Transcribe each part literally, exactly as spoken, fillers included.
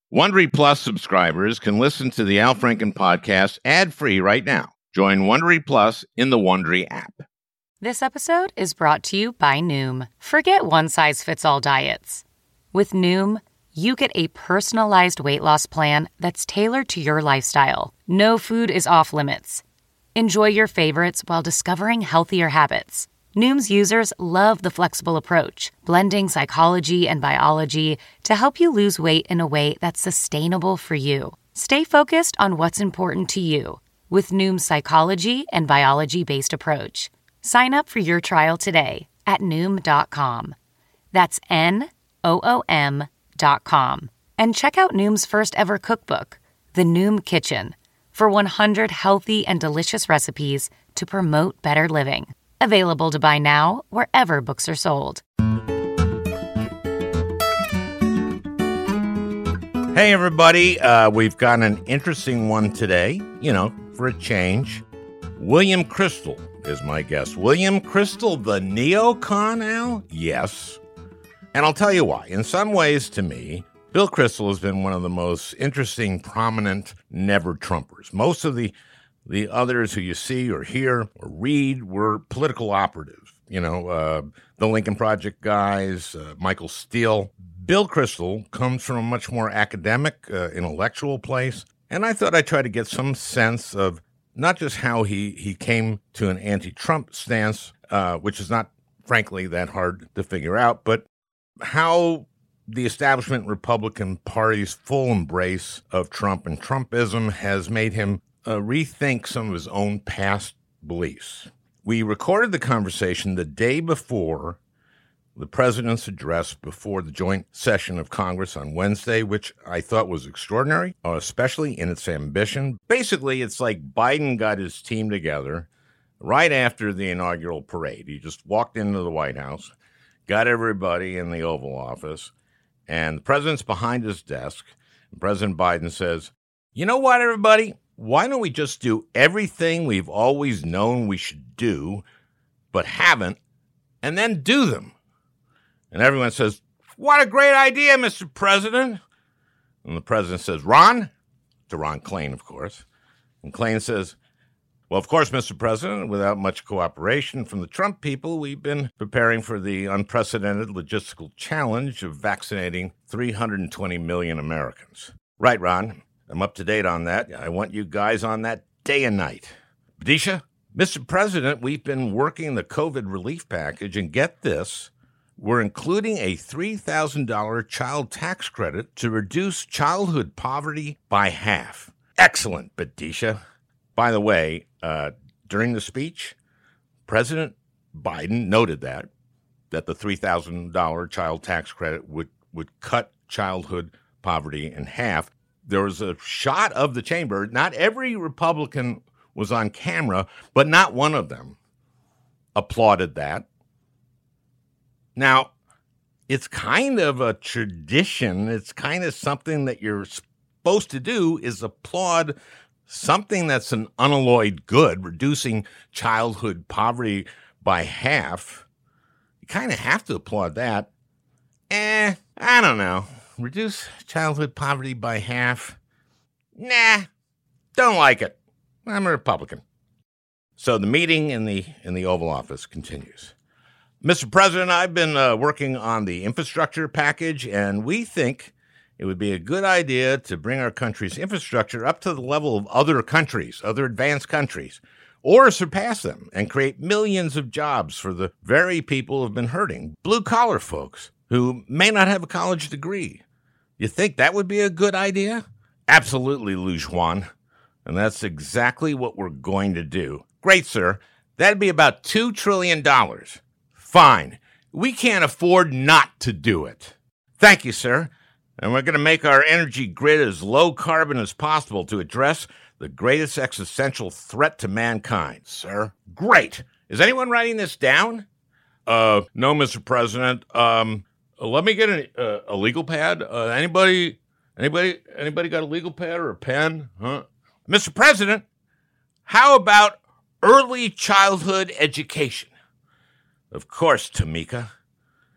Wondery Plus subscribers can listen to the Al Franken podcast ad-free right now. Join Wondery Plus in the Wondery app. This episode is brought to you by Noom. Forget one-size-fits-all diets. With Noom, you get a personalized weight loss plan that's tailored to your lifestyle. No food is off limits. Enjoy your favorites while discovering healthier habits. Noom's users love the flexible approach, blending psychology and biology to help you lose weight in a way that's sustainable for you. Stay focused on what's important to you with Noom's psychology and biology-based approach. Sign up for your trial today at Noom dot com. That's N O O M dot com. And check out Noom's first ever cookbook, The Noom Kitchen, for one hundred healthy and delicious recipes to promote better living. Available to buy now wherever books are sold. Hey, everybody. Uh, we've got an interesting one today, you know, for a change. William Kristol is my guest. William Kristol, the neocon, Al? Yes. And I'll tell you why. In some ways, to me, Bill Kristol has been one of the most interesting, prominent never-Trumpers. Most of the The others who you see or hear or read were political operatives. You know, uh, the Lincoln Project guys, uh, Michael Steele. Bill Kristol comes from a much more academic, uh, intellectual place. And I thought I'd try to get some sense of not just how he, he came to an anti-Trump stance, uh, which is not, frankly, that hard to figure out, but how the establishment Republican Party's full embrace of Trump and Trumpism has made him Uh, rethink some of his own past beliefs. We recorded the conversation the day before the president's address before the joint session of Congress on Wednesday, which I thought was extraordinary, uh, especially in its ambition. Basically, it's like Biden got his team together right after the inaugural parade. He just walked into the White House, got everybody in the Oval Office, and the president's behind his desk. And President Biden says, "You know what, everybody? Why don't we just do everything we've always known we should do, but haven't, and then do them?" And everyone says, "What a great idea, Mister President." And the president says, "Ron," to Ron Klain, of course. And Klain says, "Well, of course, Mister President, without much cooperation from the Trump people, we've been preparing for the unprecedented logistical challenge of vaccinating three hundred twenty million Americans." "Right, Ron. I'm up to date on that. I want you guys on that day and night." "Badisha, Mister President, we've been working the COVID relief package, and get this, we're including a three thousand dollars child tax credit to reduce childhood poverty by half." "Excellent, Badisha." By the way, uh, during the speech, President Biden noted that, that the three thousand dollars child tax credit would, would cut childhood poverty in half. There was a shot of the chamber. Not every Republican was on camera, but not one of them applauded that. Now, it's kind of a tradition. It's kind of something that you're supposed to do is applaud something that's an unalloyed good, reducing childhood poverty by half. You kind of have to applaud that. Eh, I don't know. Reduce childhood poverty by half? Nah, don't like it. I'm a Republican. So the meeting in the in the Oval Office continues. "Mister President, I've been uh, working on the infrastructure package, and we think it would be a good idea to bring our country's infrastructure up to the level of other countries, other advanced countries, or surpass them and create millions of jobs for the very people who've been hurting, blue-collar folks who may not have a college degree. You think that would be a good idea?" "Absolutely, Lu Juan. And that's exactly what we're going to do." "Great, sir. That'd be about two trillion dollars. "Fine. We can't afford not to do it." "Thank you, sir. And we're going to make our energy grid as low carbon as possible to address the greatest existential threat to mankind, sir." "Great. Is anyone writing this down?" Uh, no, Mister President. Um, let me get an, uh, a legal pad. Uh, anybody, anybody, anybody got a legal pad or a pen? Huh? Mister President, how about early childhood education? Of course, Tamika.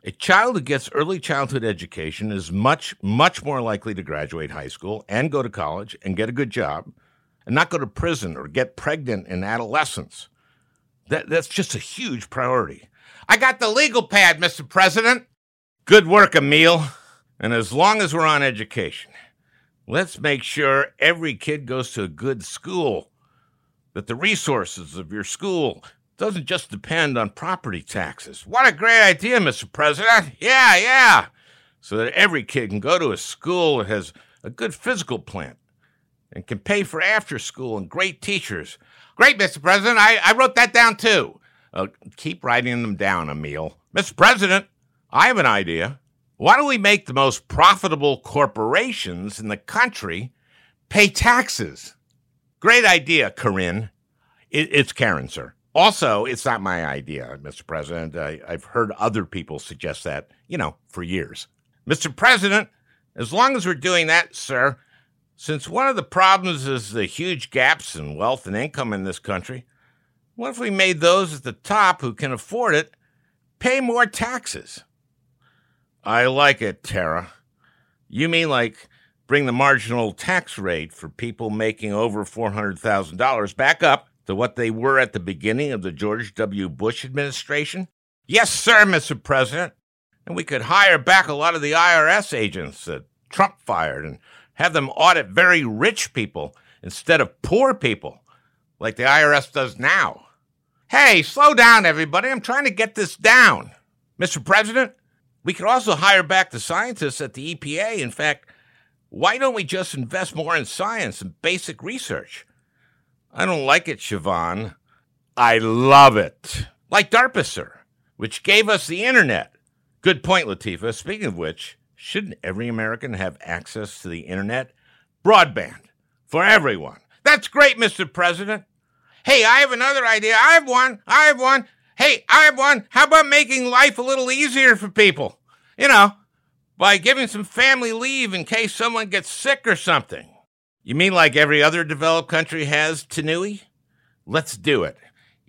A child who gets early childhood education is much, much more likely to graduate high school and go to college and get a good job and not go to prison or get pregnant in adolescence. That, that's just a huge priority. I got the legal pad, Mister President. Good work, Emil. And as long as we're on education, let's make sure every kid goes to a good school, that the resources of your school doesn't just depend on property taxes. What a great idea, Mister President. Yeah, yeah. So that every kid can go to a school that has a good physical plant and can pay for after school and great teachers. Great, Mister President. I, I wrote that down too. Uh, keep writing them down, Emil. Mister President, I have an idea. Why don't we make the most profitable corporations in the country pay taxes? Great idea, Corinne. It, it's Karen, sir. Also, it's not my idea, Mister President. I, I've heard other people suggest that, you know, for years. Mister President, as long as we're doing that, sir, since one of the problems is the huge gaps in wealth and income in this country, what if we made those at the top who can afford it pay more taxes? I like it, Tara. You mean like bring the marginal tax rate for people making over four hundred thousand dollars back up to what they were at the beginning of the George W. Bush administration? Yes, sir, Mister President. And we could hire back a lot of the I R S agents that Trump fired and have them audit very rich people instead of poor people, like the I R S does now. Hey, slow down, everybody. I'm trying to get this down. Mister President, we could also hire back the scientists at the E P A. In fact, why don't we just invest more in science and basic research? I don't like it, Siobhan. I love it. Like DARPA, sir, which gave us the internet. Good point, Latifah. Speaking of which, shouldn't every American have access to the internet? Broadband for everyone. That's great, Mister President. Hey, I have another idea. I have one. I have one. Hey, I have one. How about making life a little easier for people? You know, by giving some family leave in case someone gets sick or something. You mean like every other developed country has, Tanui? Let's do it.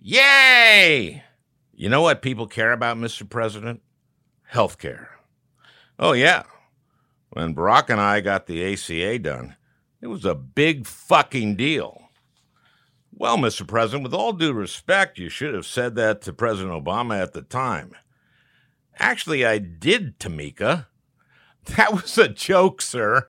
Yay! You know what people care about, Mister President? Healthcare. Oh, yeah. When Barack and I got the A C A done, it was a big fucking deal. Well, Mister President, with all due respect, you should have said that to President Obama at the time. Actually, I did, Tamika. That was a joke, sir.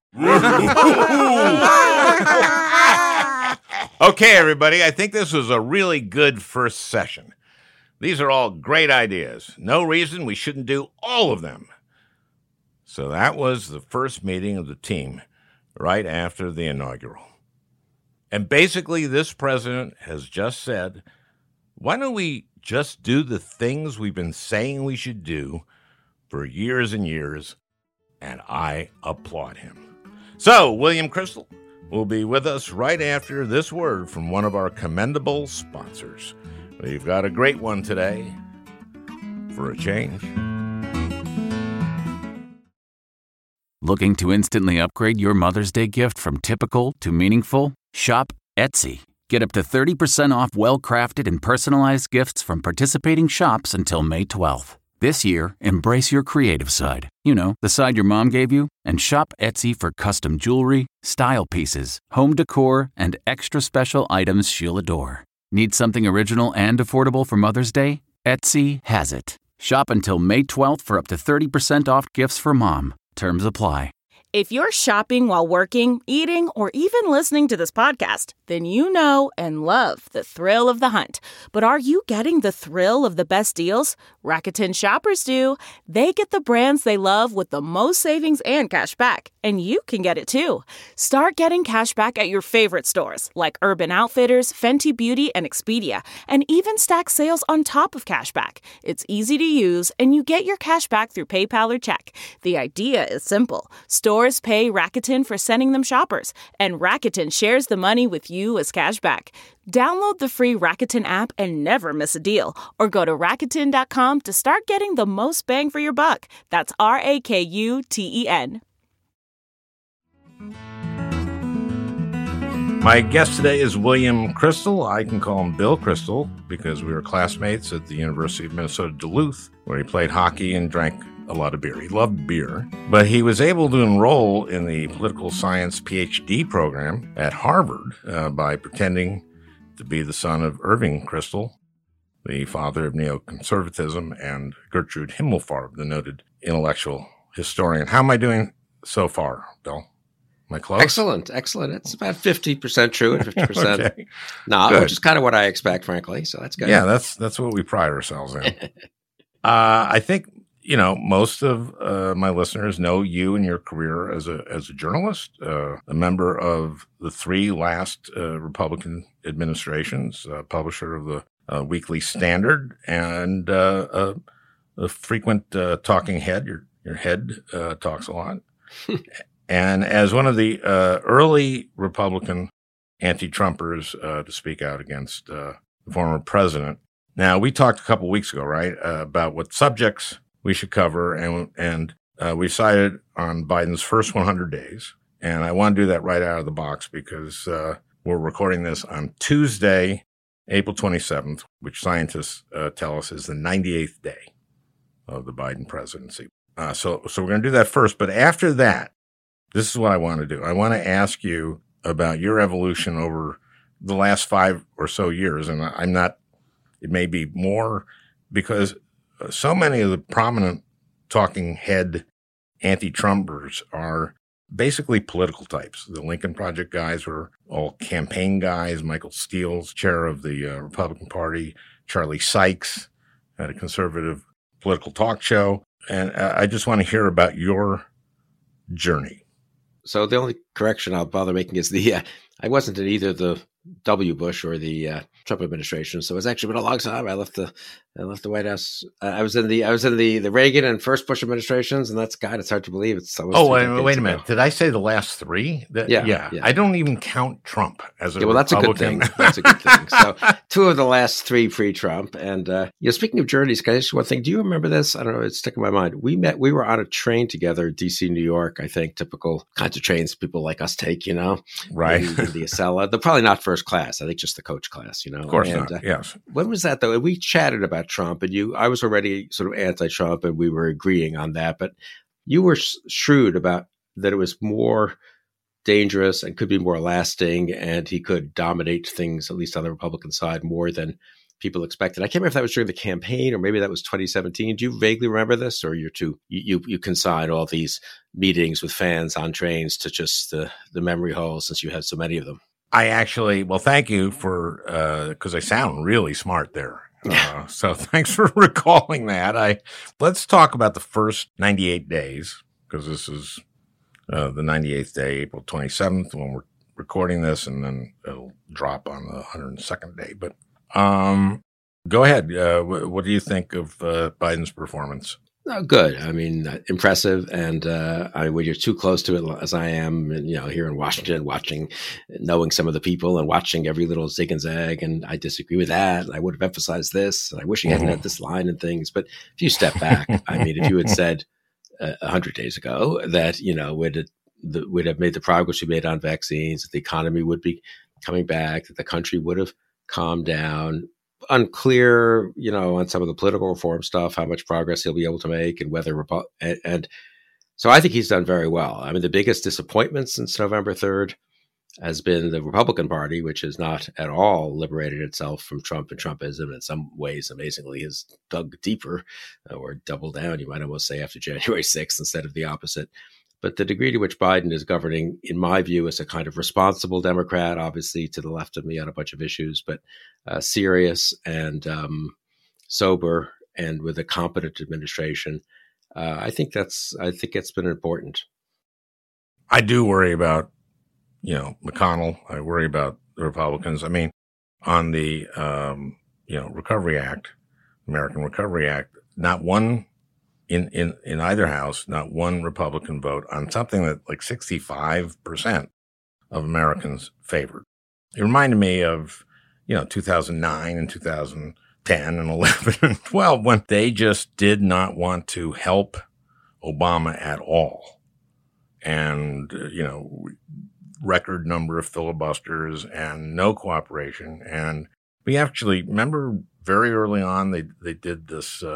Okay, everybody, I think this was a really good first session. These are all great ideas. No reason we shouldn't do all of them. So that was the first meeting of the team right after the inaugural. And basically, this president has just said, why don't we just do the things we've been saying we should do for years and years? And I applaud him. So, William Crystal will be with us right after this word from one of our commendable sponsors. We've got a great one today for a change. Looking to instantly upgrade your Mother's Day gift from typical to meaningful? Shop Etsy. Get up to thirty percent off well-crafted and personalized gifts from participating shops until May twelfth. This year, embrace your creative side. You know, the side your mom gave you. And shop Etsy for custom jewelry, style pieces, home decor, and extra special items she'll adore. Need something original and affordable for Mother's Day? Etsy has it. Shop until May twelfth for up to thirty percent off gifts for mom. Terms apply. If you're shopping while working, eating, or even listening to this podcast, then you know and love the thrill of the hunt. But are you getting the thrill of the best deals? Rakuten shoppers do. They get the brands they love with the most savings and cash back. And you can get it too. Start getting cash back at your favorite stores like Urban Outfitters, Fenty Beauty, and Expedia. And even stack sales on top of cash back. It's easy to use, and you get your cash back through PayPal or check. The idea is simple. Stores pay Rakuten for sending them shoppers, and Rakuten shares the money with you as cash back. Download the free Rakuten app and never miss a deal, or go to Rakuten dot com to start getting the most bang for your buck. That's R A K U T E N. My guest today is William Crystal. I can call him Bill Crystal because we were classmates at the University of Minnesota Duluth, where he played hockey and drank a lot of beer. He loved beer, but he was able to enroll in the political science P H D program at Harvard uh, by pretending to be the son of Irving Kristol, the father of neoconservatism, and Gertrude Himmelfarb, the noted intellectual historian. How am I doing so far, Bill? Am I close? Excellent, excellent. It's about fifty percent true and fifty percent okay. not, Good. Which is kind of what I expect, frankly. So that's good. Yeah, that's that's what we pride ourselves in. uh, I think, you know, most of uh, my listeners know you and your career as a as a journalist, uh, a member of the three last uh, Republican administrations, uh, publisher of the uh, Weekly Standard, and uh, a, a frequent uh, talking head. Your your head uh, talks a lot. And as one of the uh, early Republican anti-Trumpers uh, to speak out against uh, the former president. Now, we talked a couple weeks ago, right, uh, about what subjects we should cover, and and uh, we decided on Biden's first one hundred days. And I want to do that right out of the box because uh, we're recording this on Tuesday, April twenty-seventh, which scientists uh, tell us is the ninety-eighth day of the Biden presidency. Uh, so, so we're going to do that first. But after that, this is what I want to do. I want to ask you about your evolution over the last five or so years. And I'm not, it may be more because so many of the prominent talking head anti-Trumpers are basically political types. The Lincoln Project guys were all campaign guys. Michael Steele's chair of the uh, Republican Party. Charlie Sykes had a conservative political talk show. And uh, I just want to hear about your journey. So the only correction I'll bother making is the uh, I wasn't in either the W. Bush or the uh, Trump administration, so it's actually been a long time. I left the I left the White House. Uh, I was in the I was in the, the Reagan and first Bush administrations, and that's God. It's hard to believe it's. Oh, wait, wait a minute! Ago. Did I say the last three? That, yeah, yeah, yeah. I don't even count Trump as a yeah. Well, that's a good Republican. thing. That's a good thing. So two of the last three pre-Trump, and uh, you know, speaking of journeys, guys, one thing. Do you remember this? I don't know. It's sticking in my mind. We met. We were on a train together, D C, New York. I think typical kinds of trains people like us take. You know, right? In, in the Acela. They're probably not first class. I think just the coach class. You know, of course and, not. Uh, yes. When was that though? We chatted about Trump, and you. I was already sort of anti-Trump, and we were agreeing on that. But you were shrewd about that it was more dangerous and could be more lasting, and he could dominate things, at least on the Republican side, more than people expected. I can't remember if that was during the campaign or maybe that was twenty seventeen. Do you vaguely remember this, or you're too you you, you consign all these meetings with fans on trains to just the the memory hole since you had so many of them? I actually, well, thank you for because uh, I sound really smart there. Uh, so thanks for recalling that. I let's talk about the first ninety-eight days because this is uh, the ninety-eighth day, April twenty-seventh, when we're recording this, and then it'll drop on the one hundred second day. But um, go ahead. Uh, w- what do you think of uh, Biden's performance? Oh, good. I mean, uh, impressive. And uh, I, when you're too close to it, as I am, and, you know, here in Washington, watching, knowing some of the people and watching every little zig and zag, and I disagree with that. And I would have emphasized this. And I wish he hadn't had this line and things. But if you step back, I mean, if you had said a uh, hundred days ago that, you know, we'd, the, we'd have made the progress we made on vaccines, that the economy would be coming back, that the country would have calmed down. Unclear, you know, on some of the political reform stuff, how much progress he'll be able to make, and whether Repu- and, and so I think he's done very well. I mean, the biggest disappointment since November third has been the Republican Party, which has not at all liberated itself from Trump and Trumpism. In some ways, amazingly, has dug deeper uh, or doubled down, you might almost say, after January sixth instead of the opposite. But the degree to which Biden is governing, in my view, is a kind of responsible Democrat, obviously to the left of me on a bunch of issues, but uh, serious and um, sober and with a competent administration. Uh, I think that's, I think it's been important. I do worry about, you know, McConnell. I worry about the Republicans. I mean, on the, um, you know, Recovery Act, American Recovery Act, not one In, in, in either house, not one Republican vote on something that like sixty-five percent of Americans favored. It reminded me of, you know, two thousand nine and two thousand ten and eleven and twelve when they just did not want to help Obama at all. And, uh, you know, record number of filibusters and no cooperation. And we actually remember very early on, they, they did this, uh,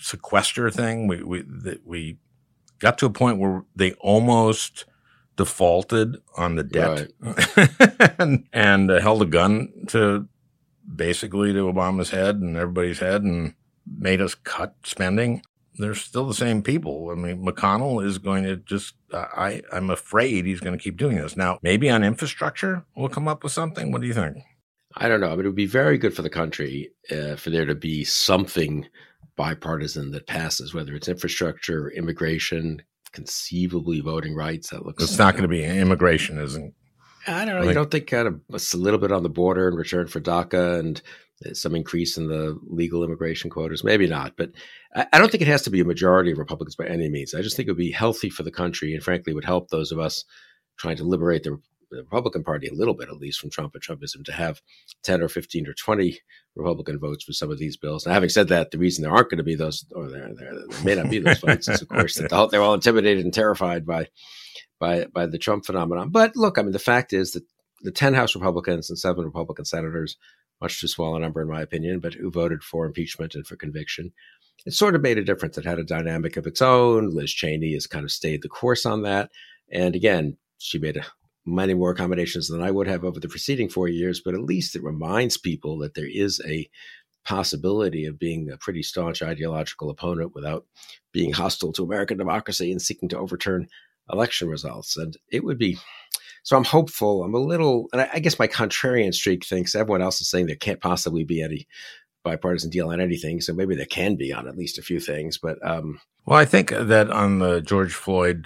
sequester thing. We we that we got to a point where they almost defaulted on the debt right. and, and uh, held a gun to basically to Obama's head and everybody's head and made us cut spending. They're still the same people. I mean, McConnell is going to just, uh, I, I'm afraid he's going to keep doing this. Now, maybe on infrastructure, we'll come up with something. What do you think? I don't know. I mean, it would be very good for the country uh, for there to be something bipartisan that passes, whether it's infrastructure, immigration, conceivably voting rights. That looks. It's not going to be immigration, isn't? I don't know. You don't think kind of a little bit on the border in return for DACA and some increase in the legal immigration quotas? Maybe not, but I don't think it has to be a majority of Republicans by any means. I just think it would be healthy for the country and frankly would help those of us trying to liberate the the Republican Party a little bit, at least from Trump and Trumpism, to have ten or fifteen or twenty Republican votes for some of these bills. Now, having said that, the reason there aren't going to be those, or there, there, there may not be those votes, is, of course, that the, they're all intimidated and terrified by, by, by the Trump phenomenon. But look, I mean, the fact is that the ten House Republicans and seven Republican senators, much too small a number, in my opinion, but who voted for impeachment and for conviction, it sort of made a difference. It had a dynamic of its own. Liz Cheney has kind of stayed the course on that. And again, she made a many more accommodations than I would have over the preceding four years, but at least it reminds people that there is a possibility of being a pretty staunch ideological opponent without being hostile to American democracy and seeking to overturn election results. And it would be, so I'm hopeful. I'm a little, and I, I guess my contrarian streak thinks everyone else is saying there can't possibly be any bipartisan deal on anything. So maybe there can be on at least a few things, but. Um, well, I think that on the George Floyd.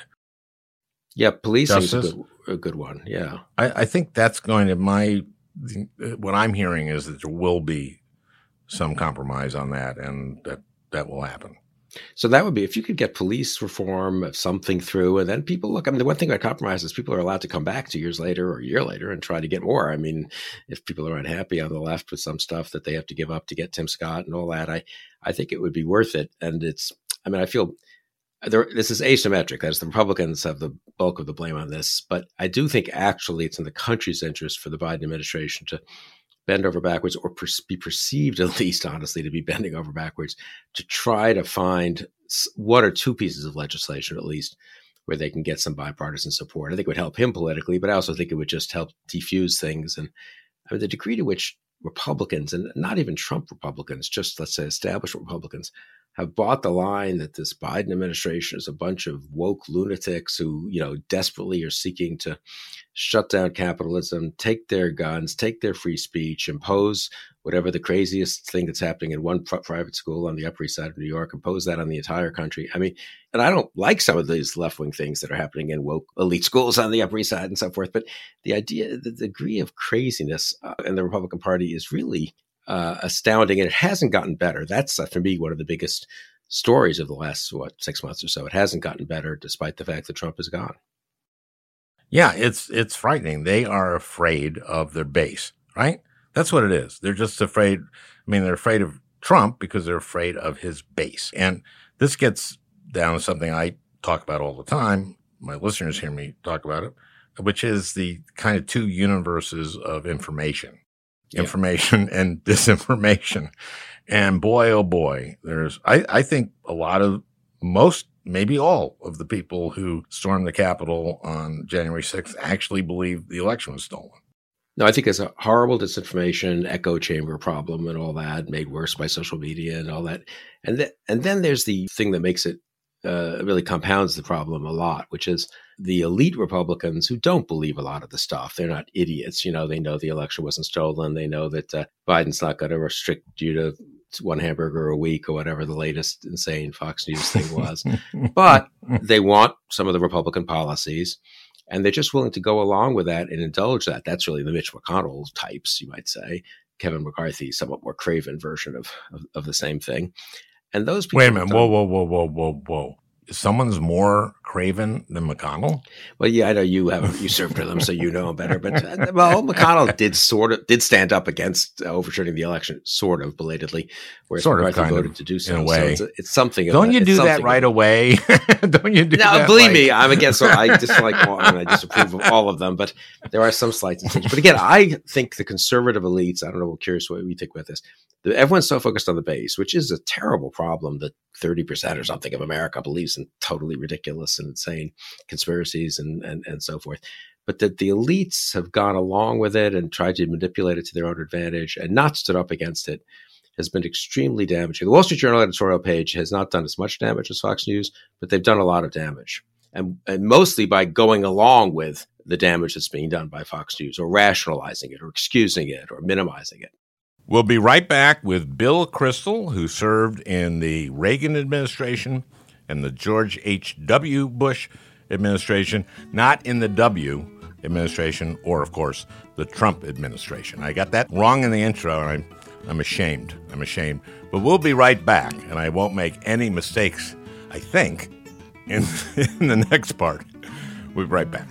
Yeah, policing is a good, a good one. Yeah. I, I think that's going to, my, what I'm hearing is that there will be some compromise on that and that that will happen. So that would be, if you could get police reform of something through, and then people look, I mean, the one thing about compromise is people are allowed to come back two years later or a year later and try to get more. I mean, if people are unhappy on the left with some stuff that they have to give up to get Tim Scott and all that, I, I think it would be worth it. And it's, I mean, I feel there, this is asymmetric, as the Republicans have the bulk of the blame on this, but I do think actually it's in the country's interest for the Biden administration to bend over backwards, or per- be perceived, at least honestly, to be bending over backwards, to try to find one or two pieces of legislation, at least, where they can get some bipartisan support. I think it would help him politically, but I also think it would just help defuse things. And I mean, the degree to which Republicans, and not even Trump Republicans, just let's say established Republicans, have bought the line that this Biden administration is a bunch of woke lunatics who, you know, desperately are seeking to shut down capitalism, take their guns, take their free speech, impose whatever the craziest thing that's happening in one pr- private school on the Upper East Side of New York, impose that on the entire country. I mean, and I don't like some of these left-wing things that are happening in woke elite schools on the Upper East Side and so forth. But the idea, the degree of craziness uh, in the Republican Party is really uh, astounding, and it hasn't gotten better. That's, uh, for me, one of the biggest stories of the last, what, six months or so. It hasn't gotten better despite the fact that Trump is gone. Yeah, it's it's frightening. They are afraid of their base, right? That's what it is. They're just afraid. I mean, they're afraid of Trump because they're afraid of his base. And this gets down to something I talk about all the time. My listeners hear me talk about it, which is the kind of two universes of information, yeah. information and disinformation. And boy, oh boy, there's, I, I think a lot of, most, maybe all of the people who stormed the Capitol on January sixth actually believe the election was stolen. No, I think it's a horrible disinformation echo chamber problem and all that, made worse by social media and all that. And, th- and then there's the thing that makes it uh, really compounds the problem a lot, which is the elite Republicans who don't believe a lot of the stuff. They're not idiots. You know, they know the election wasn't stolen. They know that uh, Biden's not going to restrict you to one hamburger a week or whatever the latest insane Fox News thing was. But they want some of the Republican policies, and they're just willing to go along with that and indulge that. That's really the Mitch McConnell types, you might say. Kevin McCarthy, somewhat more craven version of, of, of the same thing. And those people. Wait a minute. Whoa, whoa, whoa, whoa, whoa, whoa. Someone's more craven than McConnell? Well, yeah, I know you have you served with them, so you know better. But uh, well, McConnell did sort of did stand up against uh, overturning the election, sort of belatedly, whereas sort of, McCarthy kind voted of, to do so. in a way. So it's, it's something. Don't of, you do that right away? Don't you do no, that? believe like... me, I'm against. I dislike all, and I disapprove of all of them. But there are some slight distinctions. But again, I think the conservative elites. I don't know. I'm curious what we think about this. Everyone's so focused on the base, which is a terrible problem that thirty percent or something of America believes in totally ridiculous and insane conspiracies and, and, and so forth. But that the elites have gone along with it and tried to manipulate it to their own advantage and not stood up against it has been extremely damaging. The Wall Street Journal editorial page has not done as much damage as Fox News, but they've done a lot of damage. And, and mostly by going along with the damage that's being done by Fox News or rationalizing it or excusing it or minimizing it. We'll be right back with Bill Kristol, who served in the Reagan administration and the George H W. Bush administration, not in the W administration or, of course, the Trump administration. I got that wrong in the intro, and I'm, I'm ashamed. I'm ashamed. But we'll be right back, and I won't make any mistakes, I think, in, in the next part. We'll be right back.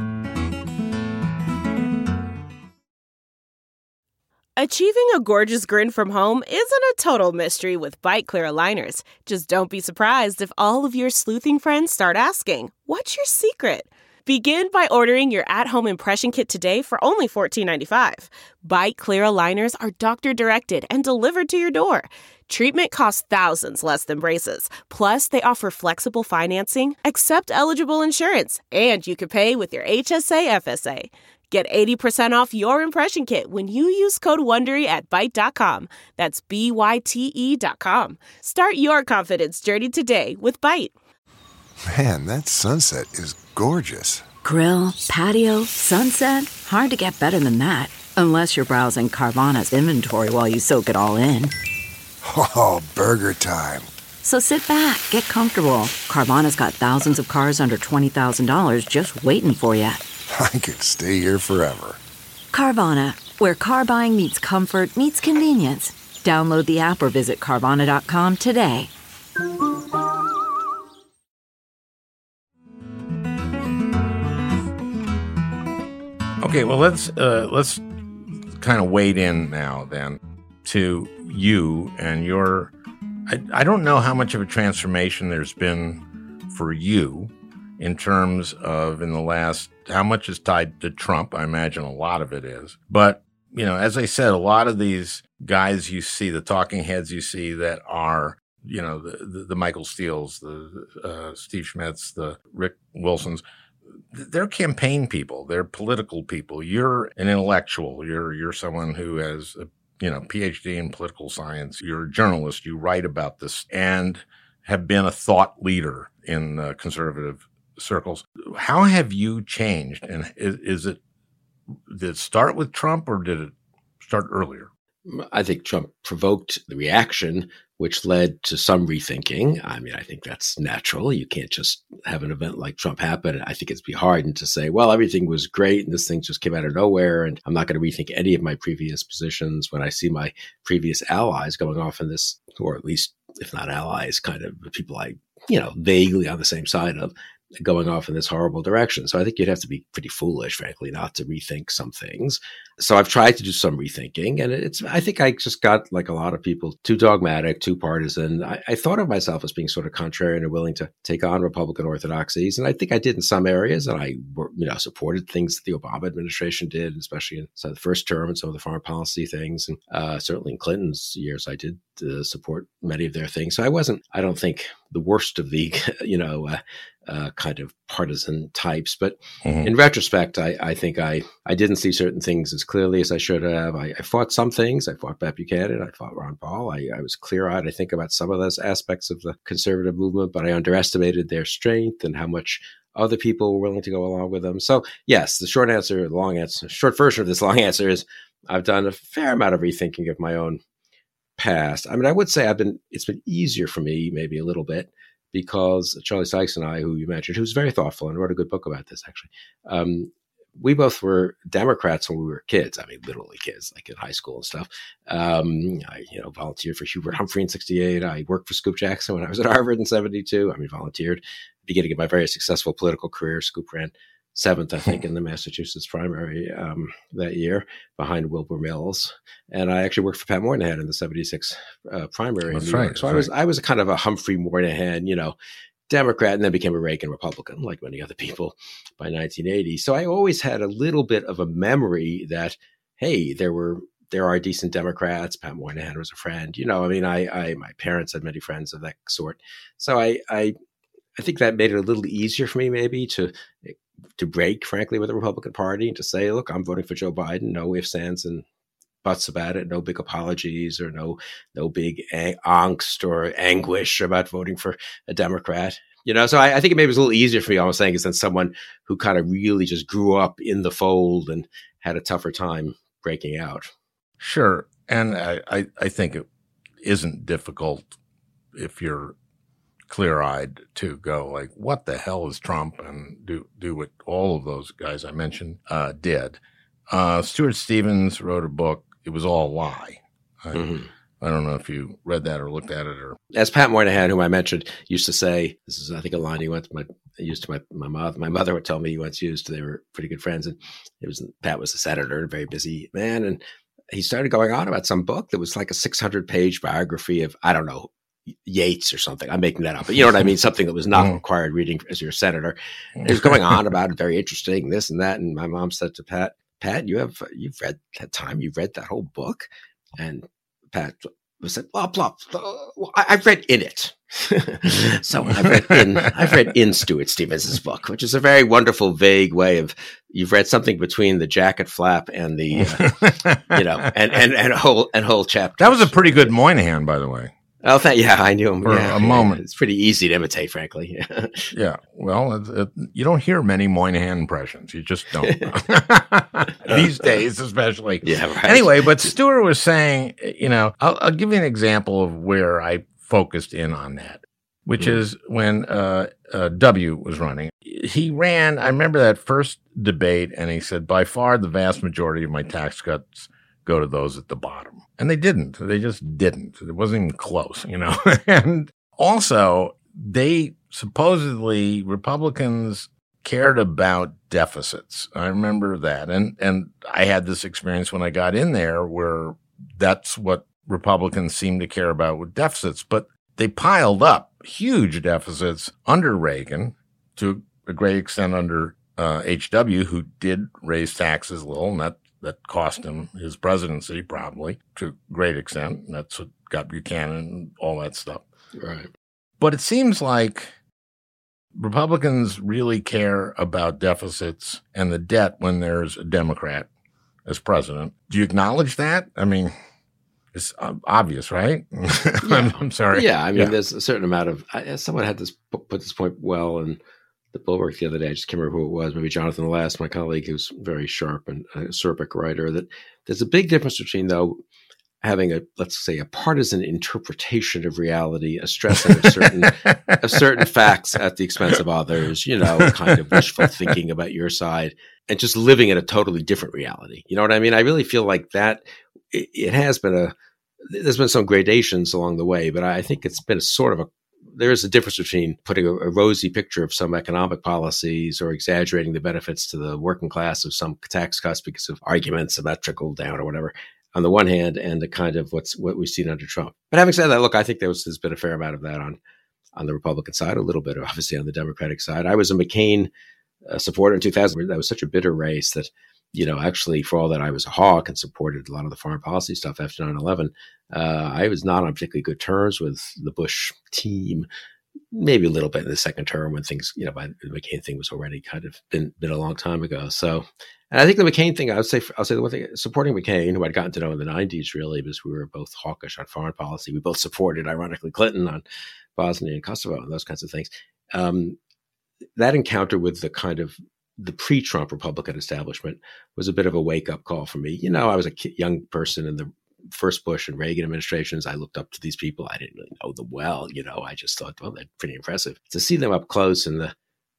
Achieving a gorgeous grin from home isn't a total mystery with Byte Clear aligners. Just don't be surprised if all of your sleuthing friends start asking, "What's your secret?" Begin by ordering your at-home impression kit today for only fourteen ninety-five. Byte Clear aligners are doctor-directed and delivered to your door. Treatment costs thousands less than braces. Plus, they offer flexible financing, accept eligible insurance, and you can pay with your H S A F S A. Get eighty percent off your impression kit when you use code WONDERY at byte dot com. That's B Y T E dot com. Start your confidence journey today with Byte. Man, that sunset is gorgeous. Grill, patio, sunset. Hard to get better than that. Unless you're browsing Carvana's inventory while you soak it all in. Oh, burger time. So sit back, get comfortable. Carvana's got thousands of cars under twenty thousand dollars just waiting for you. I could stay here forever. Carvana, where car buying meets comfort, meets convenience. Download the app or visit Carvana dot com today. Okay, well, let's uh, let's kind of wade in now then to you and your. I, I don't know how much of a transformation there's been for you in terms of in the last, how much is tied to Trump. I imagine a lot of it is. But, you know, as I said, a lot of these guys you see, the talking heads you see that are, you know, the, the, the Michael Steeles, the uh, Steve Schmitz, the Rick Wilsons, they're campaign people. They're political people. You're an intellectual. You're you're someone who has a, you know, P H D in political science. You're a journalist. You write about this and have been a thought leader in uh, conservative circles. How have you changed? And is, is it, did it start with Trump or did it start earlier? I think Trump provoked the reaction, which led to some rethinking. I mean, I think that's natural. You can't just have an event like Trump happen. I think it'd be hard to say, well, everything was great and this thing just came out of nowhere and I'm not going to rethink any of my previous positions when I see my previous allies going off in this, or at least, if not allies, kind of people I, you know, vaguely on the same side of, going off in this horrible direction. So I think you'd have to be pretty foolish, frankly, not to rethink some things. So I've tried to do some rethinking, and it's, I think I just got, like a lot of people, too dogmatic, too partisan. I, I thought of myself as being sort of contrarian and willing to take on Republican orthodoxies. And I think I did in some areas, and I, you know, supported things that the Obama administration did, especially in some of the first term and some of the foreign policy things. And uh, certainly in Clinton's years, I did uh, support many of their things. So I wasn't, I don't think, the worst of the, you know, uh, Uh, kind of partisan types. But mm-hmm. in retrospect, I, I think I, I didn't see certain things as clearly as I should have. I, I fought some things. I fought Beth Buchanan. I fought Ron Paul. I, I was clear-eyed, I think, about some of those aspects of the conservative movement, but I underestimated their strength and how much other people were willing to go along with them. So yes, the short answer, the long answer, short version of this long answer is I've done a fair amount of rethinking of my own past. I mean, I would say I've been, it's been easier for me, maybe a little bit, because Charlie Sykes and I, who you mentioned, who's very thoughtful and wrote a good book about this, actually, um, we both were Democrats when we were kids. I mean, literally kids, like in high school and stuff. Um, I, you know, volunteered for Hubert Humphrey in sixty-eight. I worked for Scoop Jackson when I was at Harvard in seventy-two. I mean, volunteered. Beginning of my very successful political career, Scoop ran seventh, I think, in the Massachusetts primary um, that year behind Wilbur Mills. And I actually worked for Pat Moynihan in the seventy-six uh, primary. That's in New right. York. So That's I was, right. I was a kind of a Humphrey Moynihan, you know, Democrat, and then became a Reagan Republican, like many other people by nineteen eighty. So I always had a little bit of a memory that, hey, there were, there are decent Democrats. Pat Moynihan was a friend, you know, I mean, I, I, my parents had many friends of that sort. So I, I, I think that made it a little easier for me maybe to to break, frankly, with the Republican Party and to say, look, I'm voting for Joe Biden. No ifs, ands, and buts about it. No big apologies or no no big ang- angst or anguish about voting for a Democrat. You know, so I, I think it maybe was a little easier for me, all I'm saying, is than someone who kind of really just grew up in the fold and had a tougher time breaking out. Sure. And I, I, I think it isn't difficult if you're clear-eyed to go like, what the hell is Trump, and do do what all of those guys I mentioned uh, did. Uh, Stuart Stevens wrote a book. It was all a lie. I, Mm-hmm. I don't know if you read that or looked at it or. As Pat Moynihan, whom I mentioned, used to say, this is, I think, a line he once my, used to my, my mother. My mother would tell me he once used. They were pretty good friends. And it was, Pat was a senator, a very busy man. And he started going on about some book that was like a six hundred page biography of, I don't know, Yates or something. I'm making that up, but you know what I mean? Something that was not required reading as your senator. He was going on about it, very interesting, this and that. And my mom said to Pat, Pat, you have, you've read that time, you've read that whole book? And Pat said, blah, blah, blah. I, I've read in it. So I've read in, I've read in Stuart Stevens' book, which is a very wonderful, vague way of, you've read something between the jacket flap and the, uh, you know, and, and, and whole, and whole chapter. That was a pretty good Moynihan, by the way. Oh, thank, yeah, I knew him For yeah, a moment. It's pretty easy to imitate, frankly. Yeah. Well, it, it, you don't hear many Moynihan impressions. You just don't. These days, especially. Yeah, right. Anyway, but Stuart was saying, you know, I'll, I'll give you an example of where I focused in on that, which mm. is when uh, uh, W was running. He ran, I remember that first debate, and he said, by far the vast majority of my tax cuts go to those at the bottom. And they didn't. They just didn't. It wasn't even close, you know. And also, they supposedly, Republicans cared about deficits. I remember that. And and I had this experience when I got in there where that's what Republicans seemed to care about with deficits. But they piled up huge deficits under Reagan, to a great extent under uh, H W, who did raise taxes a little, and that That cost him his presidency, probably, to a great extent. And that's what got Buchanan and all that stuff. Right. But it seems like Republicans really care about deficits and the debt when there's a Democrat as president. Do you acknowledge that? I mean, it's obvious, right? Yeah. I'm, I'm sorry. Yeah, I mean, yeah. there's a certain amount of, I, someone had this put this point well in the Bulwark the other day. I just can't remember who it was, maybe Jonathan Last, my colleague, who's very sharp and a Serpic writer, that there's a big difference between, though, having a, let's say, a partisan interpretation of reality, a stressing of certain of certain facts at the expense of others, you know, kind of wishful thinking about your side, and just living in a totally different reality. You know what I mean? I really feel like that it, it has been a, there's been some gradations along the way, but I think it's been a sort of a, there is a difference between putting a, a rosy picture of some economic policies or exaggerating the benefits to the working class of some tax cuts because of arguments about trickle down or whatever, on the one hand, and the kind of what's what we've seen under Trump. But having said that, look, I think there was, there's been a fair amount of that on, on the Republican side, a little bit, obviously, on the Democratic side. I was a McCain uh, supporter in two thousand. That was such a bitter race that, you know, actually, for all that I was a hawk and supported a lot of the foreign policy stuff after nine eleven, uh, I was not on particularly good terms with the Bush team. Maybe a little bit in the second term when things, you know, by the McCain thing was already kind of been, been a long time ago. So, and I think the McCain thing, I would say, I'll say the one thing, supporting McCain, who I'd gotten to know in the nineties, really, because we were both hawkish on foreign policy. We both supported, ironically, Clinton on Bosnia and Kosovo and those kinds of things. Um, that encounter with the kind of the pre-Trump Republican establishment was a bit of a wake-up call for me. You know, I was a young person in the first Bush and Reagan administrations. I looked up to these people. I didn't really know them well. You know, I just thought, well, they're pretty impressive. To see them up close in the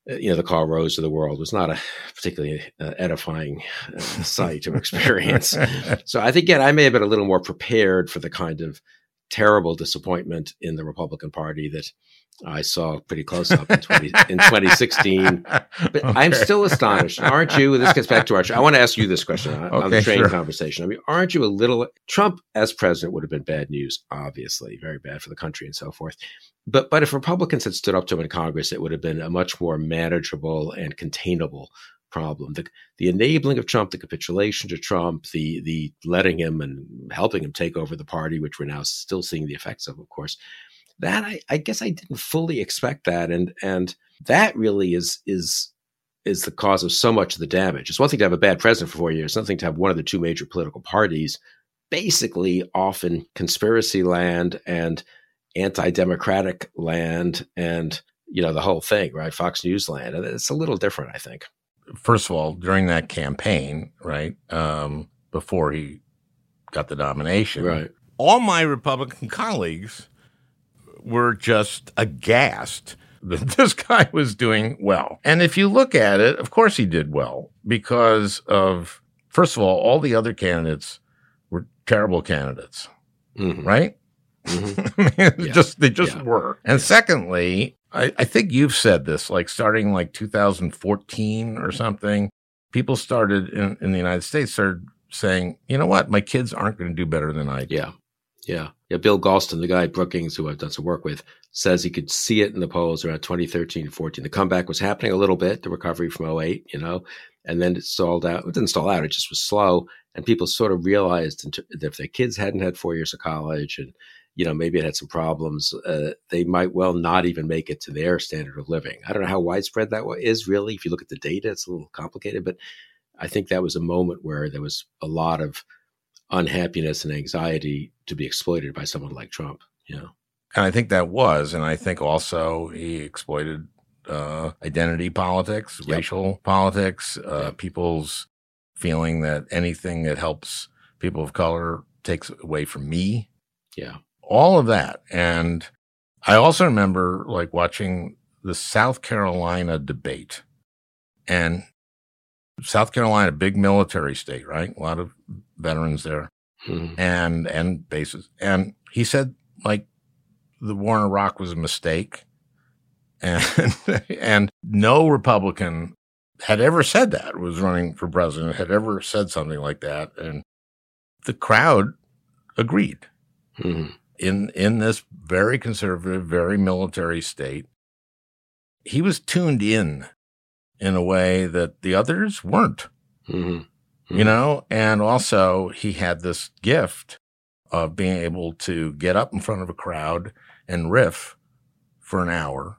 you know, the Karl Rove of the world was not a particularly uh, edifying uh, sight or experience. So I think, again, I may have been a little more prepared for the kind of terrible disappointment in the Republican Party that I saw pretty close up in, twenty, in twenty sixteen. But okay. I'm still astonished. Aren't you? This gets back to our, I want to ask you this question on, okay, on the train sure. conversation. I mean, aren't you a little, Trump as president would have been bad news, obviously, very bad for the country and so forth. But, but if Republicans had stood up to him in Congress, it would have been a much more manageable and containable problem. The, the enabling of Trump, the capitulation to Trump, the the letting him and helping him take over the party, which we're now still seeing the effects of, of course. That I, I guess I didn't fully expect that, and and that really is is is the cause of so much of the damage. It's one thing to have a bad president for four years, something to have one of the two major political parties basically off in conspiracy land and anti-democratic land, and you know the whole thing, right? Fox News land. It's a little different, I think. First of all, during that campaign, right, um, before he got the nomination, right, all my Republican colleagues were just aghast that this guy was doing well. And if you look at it, of course he did well because of, first of all, all the other candidates were terrible candidates, mm-hmm. right? Mm-hmm. I mean, yeah. just they just yeah. were. And secondly, I, I think you've said this, like starting like two thousand fourteen or something, people started in, in the United States started saying, you know what, my kids aren't going to do better than I do. Yeah. Yeah. Yeah. Bill Galston, the guy at Brookings, who I've done some work with, says he could see it in the polls around twenty thirteen and fourteen. The comeback was happening a little bit, the recovery from oh eight, you know, and then it stalled out. It didn't stall out. It just was slow. And people sort of realized that if their kids hadn't had four years of college and, you know, maybe it had some problems, uh, they might well not even make it to their standard of living. I don't know how widespread that is really. If you look at the data, it's a little complicated, but I think that was a moment where there was a lot of unhappiness and anxiety to be exploited by someone like Trump, you know. And I think that was, and I think also he exploited uh, identity politics, yep. racial politics, uh, yep. people's feeling that anything that helps people of color takes away from me. Yeah. All of that. And I also remember like watching the South Carolina debate, and South Carolina, big military state, right? A lot of veterans there, mm-hmm. and and bases. And he said, like, the war in Iraq was a mistake, and and no Republican had ever said that, was running for president, had ever said something like that, and the crowd agreed. Mm-hmm. In in this very conservative, very military state, he was tuned in. in a way that the others weren't, mm-hmm. Mm-hmm. you know? And also he had this gift of being able to get up in front of a crowd and riff for an hour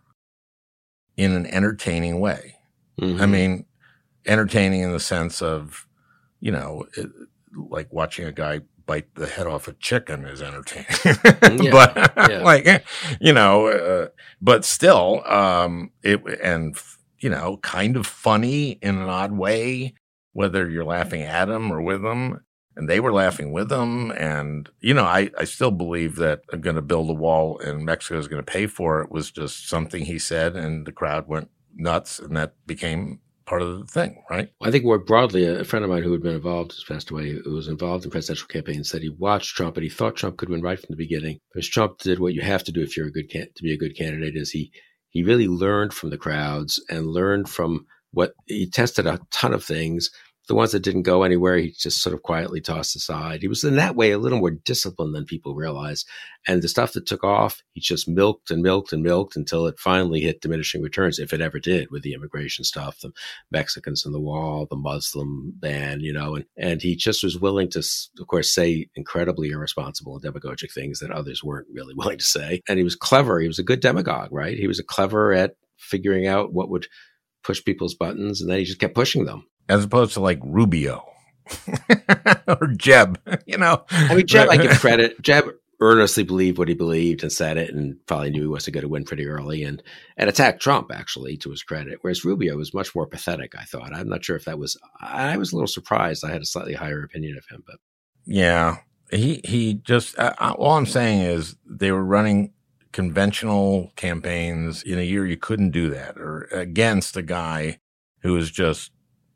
in an entertaining way. Mm-hmm. I mean, entertaining in the sense of, you know, it, like watching a guy bite the head off a chicken is entertaining, yeah, but yeah. like, you know, uh, but still, um, it, and, you know, kind of funny in an odd way, whether you're laughing at them or with them. And they were laughing with them. And, you know, I, I still believe that I'm going to build a wall and Mexico is going to pay for it was just something he said, and the crowd went nuts, and that became part of the thing, right? I think more broadly, a friend of mine who had been involved, who's passed away, who was involved in presidential campaigns, said he watched Trump and he thought Trump could win right from the beginning. Because Trump did what you have to do if you're a good can- to be a good candidate, is he He really learned from the crowds and learned from what he tested a ton of things. The ones that didn't go anywhere, he just sort of quietly tossed aside. He was in that way a little more disciplined than people realize. And the stuff that took off, he just milked and milked and milked until it finally hit diminishing returns, if it ever did, with the immigration stuff, the Mexicans on the wall, the Muslim ban, you know, and, and he just was willing to, of course, say incredibly irresponsible and demagogic things that others weren't really willing to say. And he was clever. He was a good demagogue, right? He was a clever at figuring out what would push people's buttons, and then he just kept pushing them. As opposed to like Rubio or Jeb, you know. I mean, Jeb, I give credit. Jeb earnestly believed what he believed and said it, and probably knew he wasn't going to win pretty early, and, and attacked Trump, actually, to his credit. Whereas Rubio was much more pathetic, I thought. I'm not sure if that was – I was a little surprised. I had a slightly higher opinion of him. But yeah, he, he just uh, – all I'm saying is they were running conventional campaigns in a year. You couldn't do that, or against a guy who was just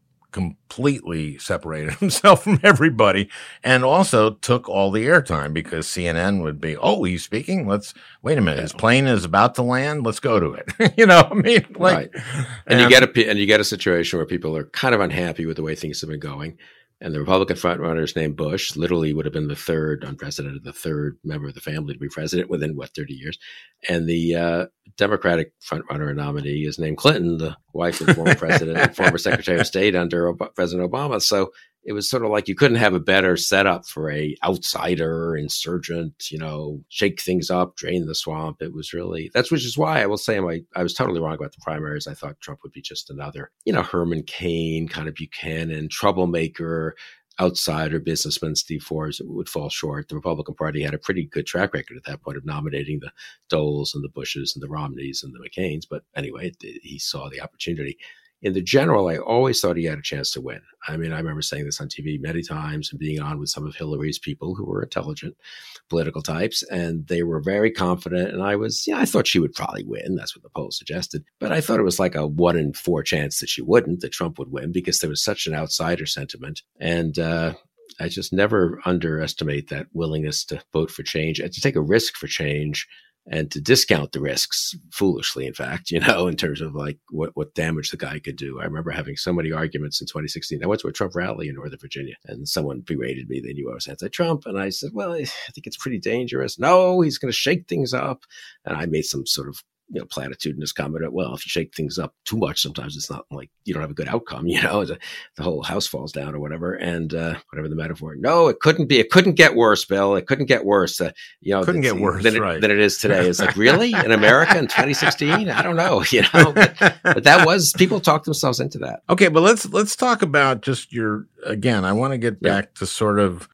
completely separated himself from everybody and also took all the airtime because C N N would be, oh, he's speaking. Let's wait a minute. His plane is about to land. Let's go to it. you know, I mean, like, right. and, and you get a, and you get a situation where people are kind of unhappy with the way things have been going. And the Republican frontrunners named Bush literally would have been the third unprecedented, the third member of the family to be president within, what, thirty years. And the uh, Democratic frontrunner nominee is named Clinton, the wife of the former president and former Secretary of State under Ob- President Obama. So it was sort of like you couldn't have a better setup for a outsider, insurgent, you know, shake things up, drain the swamp. It was really, that's which is why I will say my, I was totally wrong about the primaries. I thought Trump would be just another, you know, Herman Cain, kind of Buchanan, troublemaker, outsider businessman. Steve Forbes would fall short. The Republican Party had a pretty good track record at that point of nominating the Doles and the Bushes and the Romneys and the McCains. But anyway, it, he saw the opportunity. In the general, I always thought he had a chance to win. I mean, I remember saying this on T V many times and being on with some of Hillary's people who were intelligent political types, and they were very confident. And I was, yeah, I thought she would probably win. That's what the poll suggested. But I thought it was like a one in four chance that she wouldn't, that Trump would win, because there was such an outsider sentiment. And uh, I just never underestimate that willingness to vote for change and to take a risk for change, and to discount the risks foolishly, in fact, you know, in terms of like what, what damage the guy could do. I remember having so many arguments in twenty sixteen. I went to a Trump rally in Northern Virginia and someone berated me. They knew I was anti-Trump. And I said, well, I think it's pretty dangerous. No, he's going to shake things up. And I made some sort of, you know, platitudinous comment. Well, if you shake things up too much, sometimes it's not like you don't have a good outcome, you know, the, the whole house falls down or whatever. And uh, whatever the metaphor. No, it couldn't be. It couldn't get worse, Bill. It couldn't get worse. Uh, you know, couldn't get worse than it, right. than it is today. It's like, really? In America in twenty sixteen? I don't know, you know, but, but that was, people talked themselves into that. Okay, but let's let's talk about just your, again, I want to get back yeah. to sort of,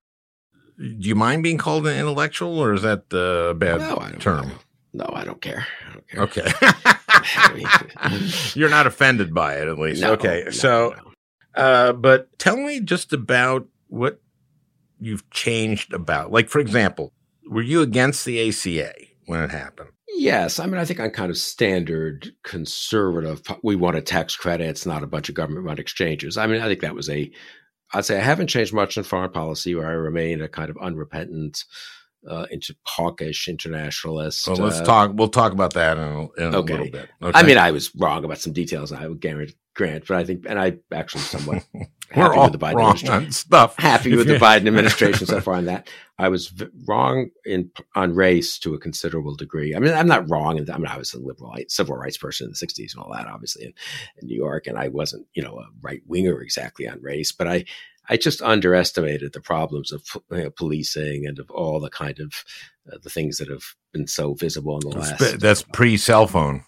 do you mind being called an intellectual, or is that a bad no, I don't term? Know. No, I don't care. I don't care. Okay. You're not offended by it, at least. No, okay. no, so, no. Uh, but tell me just about what you've changed about. Like, for example, were you against the A C A when it happened? Yes. I mean, I think I'm kind of standard conservative. We wanted tax credits, not a bunch of government-run exchanges. I mean, I think that was a, I'd say I haven't changed much in foreign policy, where I remain a kind of unrepentant, Uh, into hawkish internationalist. Well, let's uh, talk. We'll talk about that in, a, in okay. a little bit. Okay. I mean, I was wrong about some details. I would grant, but I think, and I actually somewhat we're happy all with the Biden wrong administration. on stuff. Happy with the Biden administration so far on that. I was v- wrong in on race to a considerable degree. I mean, I'm not wrong. In, I mean, I was a liberal civil rights person in the sixties and all that, obviously, in, in New York, and I wasn't, you know, a right winger exactly on race, but I. I just underestimated the problems of you know, policing and of all the kind of uh, the things that have been so visible in the that's last. That's pre-cell phone.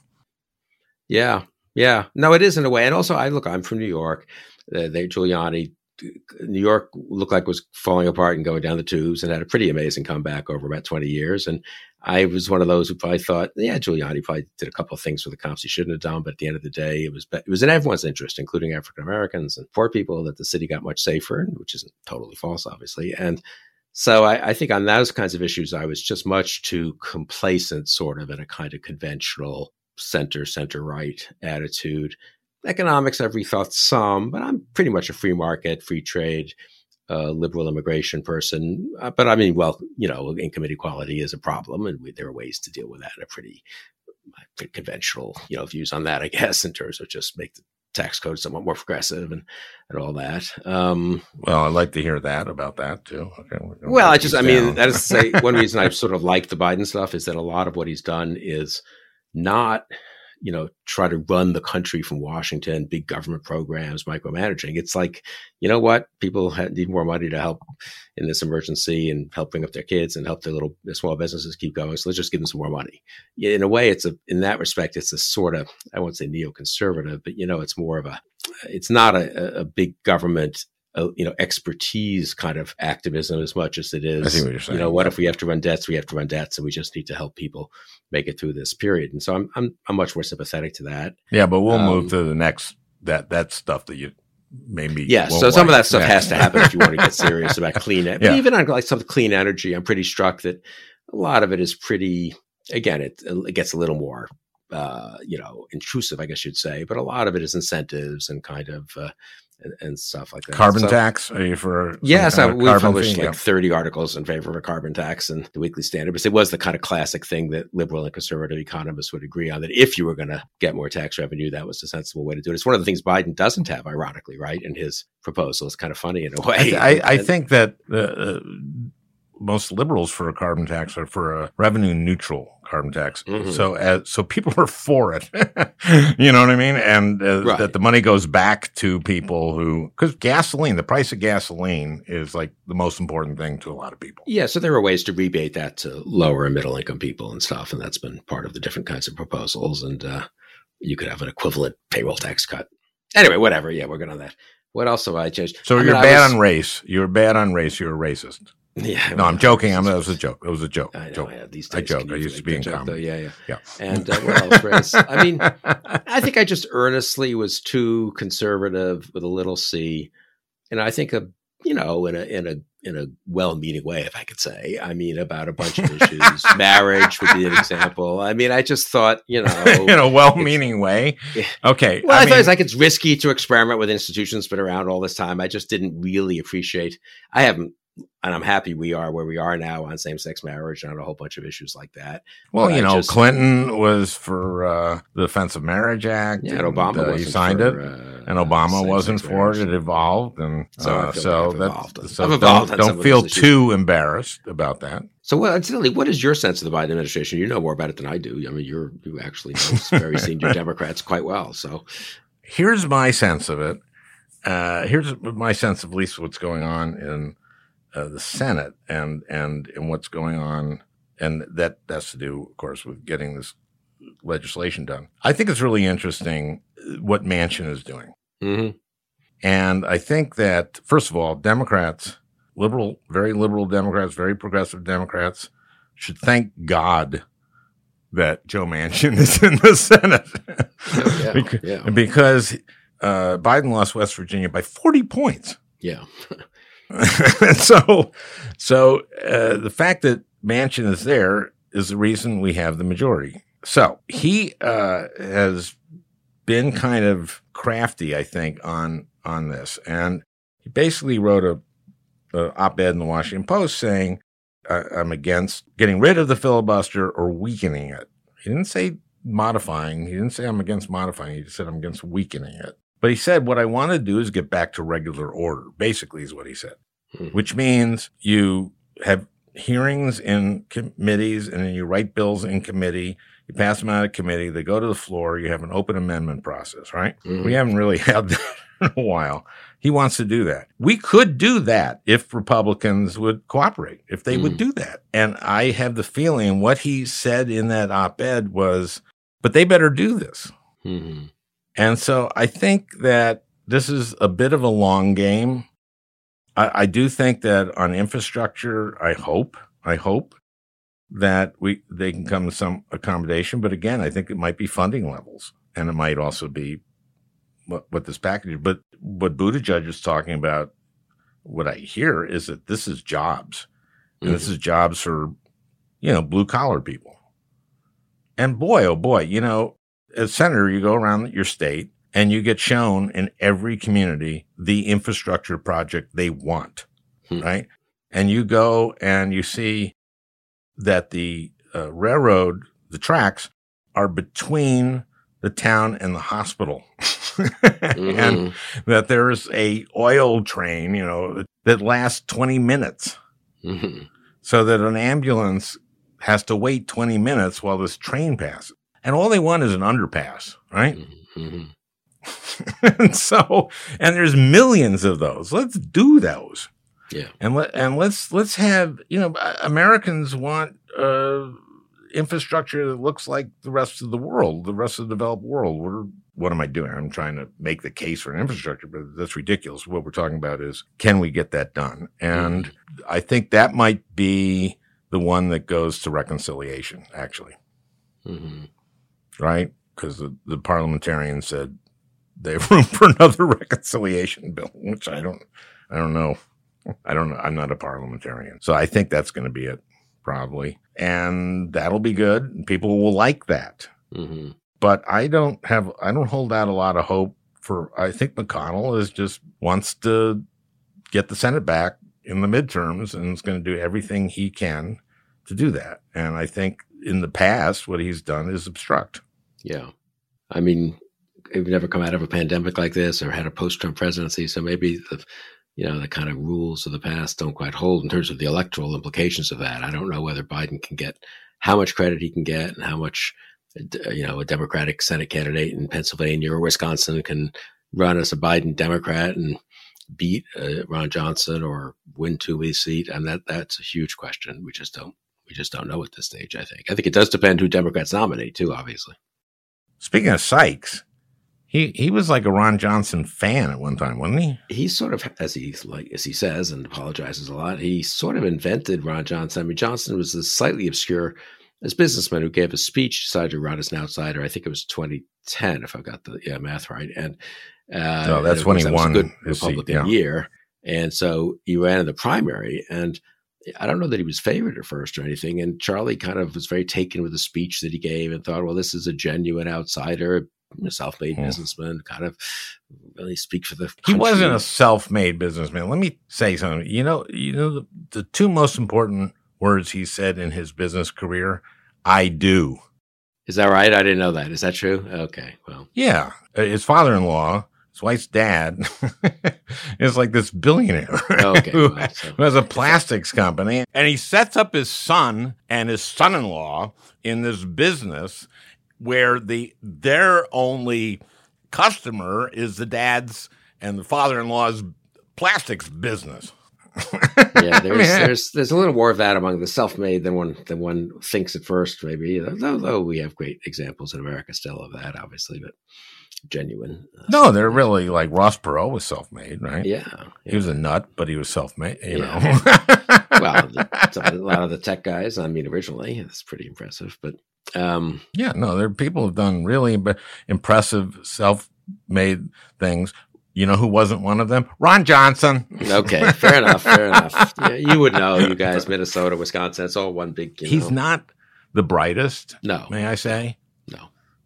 Yeah, yeah. No, it is in a way. And also, I look. I'm from New York. Uh, they Giuliani, New York looked like it was falling apart and going down the tubes, and had a pretty amazing comeback over about twenty years. And I was one of those who probably thought, yeah, Giuliani probably did a couple of things for the cops he shouldn't have done, but at the end of the day, it was it was in everyone's interest, including African Americans and poor people, that the city got much safer, which isn't totally false, obviously. And so I, I think on those kinds of issues, I was just much too complacent, sort of in a kind of conventional center, center right attitude. Economics, I've rethought some, but I'm pretty much a free market, free trade, uh, liberal immigration person. Uh, but I mean, well, you know, income inequality is a problem, and we, there are ways to deal with that in a pretty, pretty conventional, you know, views on that, I guess, in terms of just make the tax code somewhat more progressive and, and all that. Um, well, I'd like to hear that about that too. Okay, well, I just, I mean, down. That is to say, one reason I sort of like the Biden stuff is that a lot of what he's done is not, you know, try to run the country from Washington, big government programs, micromanaging. It's like, you know what? People have, need more money to help in this emergency and help bring up their kids and help their little their small businesses keep going. So let's just give them some more money. In a way, it's a, in that respect, it's a sort of, I won't say neoconservative, but, you know, it's more of a, it's not a, a big government, uh, you know, expertise kind of activism as much as it is, I see what you're saying. You know, what if we have to run debts? We have to run debts, and we just need to help people make it through this period. And so I'm I'm I'm much more sympathetic to that. Yeah, but we'll um, move to the next that that stuff that you maybe yeah. So won't some like of that stuff next. has to happen if you want to get serious about clean. But yeah. even on like some clean energy, I'm pretty struck that a lot of it is pretty again, it, it gets a little more, uh, you know, intrusive, I guess you'd say. But a lot of it is incentives and kind of uh, and, and stuff like that. Carbon so, tax? Are you for yes, I, we published fee? like yeah. thirty articles in favor of a carbon tax in the Weekly Standard. But it was the kind of classic thing that liberal and conservative economists would agree on, that if you were going to get more tax revenue, that was a sensible way to do it. It's one of the things Biden doesn't have, ironically, right, in his proposal. It's kind of funny in a way. I, I, I think that uh, most liberals for a carbon tax are for a revenue neutral carbon tax. Mm-hmm. So as, so people are for it, you know what I mean? And uh, right. that the money goes back to people who, because gasoline, the price of gasoline is like the most important thing to a lot of people. Yeah. So there are ways to rebate that to lower and middle income people and stuff. And that's been part of the different kinds of proposals. And uh, you could have an equivalent payroll tax cut. Anyway, whatever. Yeah, we're good on that. What else have I changed? So I you're mean, bad was, on race. You're bad on race. You're a racist. Yeah, no, I'm joking. I'm, that was a joke. It was a joke. I know. Joke. Yeah, these I days, joke. I used to be in comedy. Yeah, yeah, yeah. And uh, what else, Chris? I mean, I think I just earnestly was too conservative with a little c, and I think a you know in a in a in a well-meaning way, if I could say. I mean, about a bunch of issues. Marriage would be an example. I mean, I just thought, you know, in a well-meaning way. Yeah. Okay. Well, I, I mean, thought it's like it's risky to experiment with institutions that been around all this time. I just didn't really appreciate. I haven't. And I'm happy we are where we are now on same-sex marriage and on a whole bunch of issues like that. Well, but you I know, just, Clinton was for uh, the Defense of Marriage Act. Yeah, and Obama and, uh, wasn't he signed for, it, uh, and Obama wasn't for marriage. it. It evolved, and so, uh, I feel so like that evolved. so I've don't, evolved don't feel too embarrassed about that. So, well, incidentally, what is your sense of the Biden administration? You know more about it than I do. I mean, you're you actually know very senior Democrats quite well. So, here's my sense of it. Uh, here's my sense of at least what's going on in. Uh, the Senate and, and, and what's going on. And that has to do, of course, with getting this legislation done. I think it's really interesting what Manchin is doing. Mm-hmm. And I think that, first of all, Democrats, liberal, very liberal Democrats, very progressive Democrats should thank God that Joe Manchin is in the Senate. Oh, yeah, because yeah. because uh, Biden lost West Virginia by forty points. Yeah. so, so uh, the fact that Manchin is there is the reason we have the majority. So he uh, has been kind of crafty, I think, on on this, and he basically wrote a, a op-ed in the Washington Post saying, "I'm against getting rid of the filibuster or weakening it." He didn't say modifying. He didn't say I'm against modifying. He just said I'm against weakening it. But he said, what I want to do is get back to regular order, basically is what he said, mm-hmm. which means you have hearings in committees and then you write bills in committee, you pass them out of committee, they go to the floor, you have an open amendment process, right? Mm-hmm. We haven't really had that in a while. He wants to do that. We could do that if Republicans would cooperate, if they mm-hmm. would do that. And I have the feeling what he said in that op-ed was, but they better do this. Mm-hmm. And so I think that this is a bit of a long game. I, I do think that on infrastructure, I hope, I hope that we they can come to some accommodation. But again, I think it might be funding levels, and it might also be what, what this package. But what Buttigieg is talking about, what I hear is that this is jobs, and mm-hmm. this is jobs for, you know, blue collar people. And boy, oh boy, you know. As senator, you go around your state and you get shown in every community the infrastructure project they want, hmm. right? And you go and you see that the uh, railroad, the tracks, are between the town and the hospital. mm-hmm. And that there's a oil train, you know, that lasts twenty minutes. Mm-hmm. So that an ambulance has to wait twenty minutes while this train passes. And all they want is an underpass, right? Mm-hmm. and so, and there's millions of those. Let's do those. Yeah. And let and let's let's have, you know, Americans want uh, infrastructure that looks like the rest of the world, the rest of the developed world. We're, what am I doing? I'm trying to make the case for an infrastructure, but that's ridiculous. What we're talking about is, can we get that done? And mm-hmm. I think that might be the one that goes to reconciliation, actually. Mm-hmm. Right? Because the, the parliamentarians said they have room for another reconciliation bill, which I don't, I don't know. I don't know. I'm not a parliamentarian. So I think that's going to be it. probably. And that'll be good. People will like that. Mm-hmm. But I don't have, I don't hold out a lot of hope for, I think McConnell is just wants to get the Senate back in the midterms and is going to do everything he can to do that. And I think in the past, what he's done is obstruct. Yeah. I mean, we've never come out of a pandemic like this or had a post-Trump presidency. So maybe the, you know, the kind of rules of the past don't quite hold in terms of the electoral implications of that. I don't know whether Biden can get how much credit he can get and how much, you know, a Democratic Senate candidate in Pennsylvania or Wisconsin can run as a Biden Democrat and beat uh, Ron Johnson or win two seat. And that that's a huge question. We just don't we just don't know at this stage. I think I think it does depend who Democrats nominate too. Obviously. Speaking of Sykes, he he was like a Ron Johnson fan at one time, wasn't he? He sort of, as he like as he says and apologizes a lot, he sort of invented Ron Johnson. I mean, Johnson was a slightly obscure as businessman who gave a speech, decided to run as an outsider. I think it was twenty ten, if I've got the yeah, math right. And uh, no, that's when he that won was a good his Republican seat, yeah. year. And so he ran in the primary, and I don't know that he was favored at first or anything. And Charlie kind of was very taken with the speech that he gave and thought, well, this is a genuine outsider, a self-made hmm. businessman, kind of really speak for the country. He wasn't a self-made businessman. Let me say something. You know, you know the, the two most important words he said in his business career, I do. Is that right? I didn't know that. Is that true? Okay, well. Yeah. His father-in-law, his wife's dad, is like this billionaire okay, who, well, so. who has a plastics company. And he sets up his son and his son-in-law in this business where the their only customer is the dad's and the father-in-law's plastics business. yeah, there's there's there's a little more of that among the self-made than one than one thinks at first, maybe. Though, though we have great examples in America still of that, obviously, but genuine. Uh, no, they're really like Ross Perot was self-made, right? Yeah, yeah. He was a nut, but he was self-made. You yeah. know, well, the, a lot of the tech guys. I mean, originally, it's pretty impressive, but um, yeah, no, there are people who've done really impressive self-made things. You know who wasn't one of them? Ron Johnson. Okay, fair enough, fair enough. Yeah, you would know, you guys, Minnesota, Wisconsin, it's all one big, you He's know. not the brightest, no. may I say? No.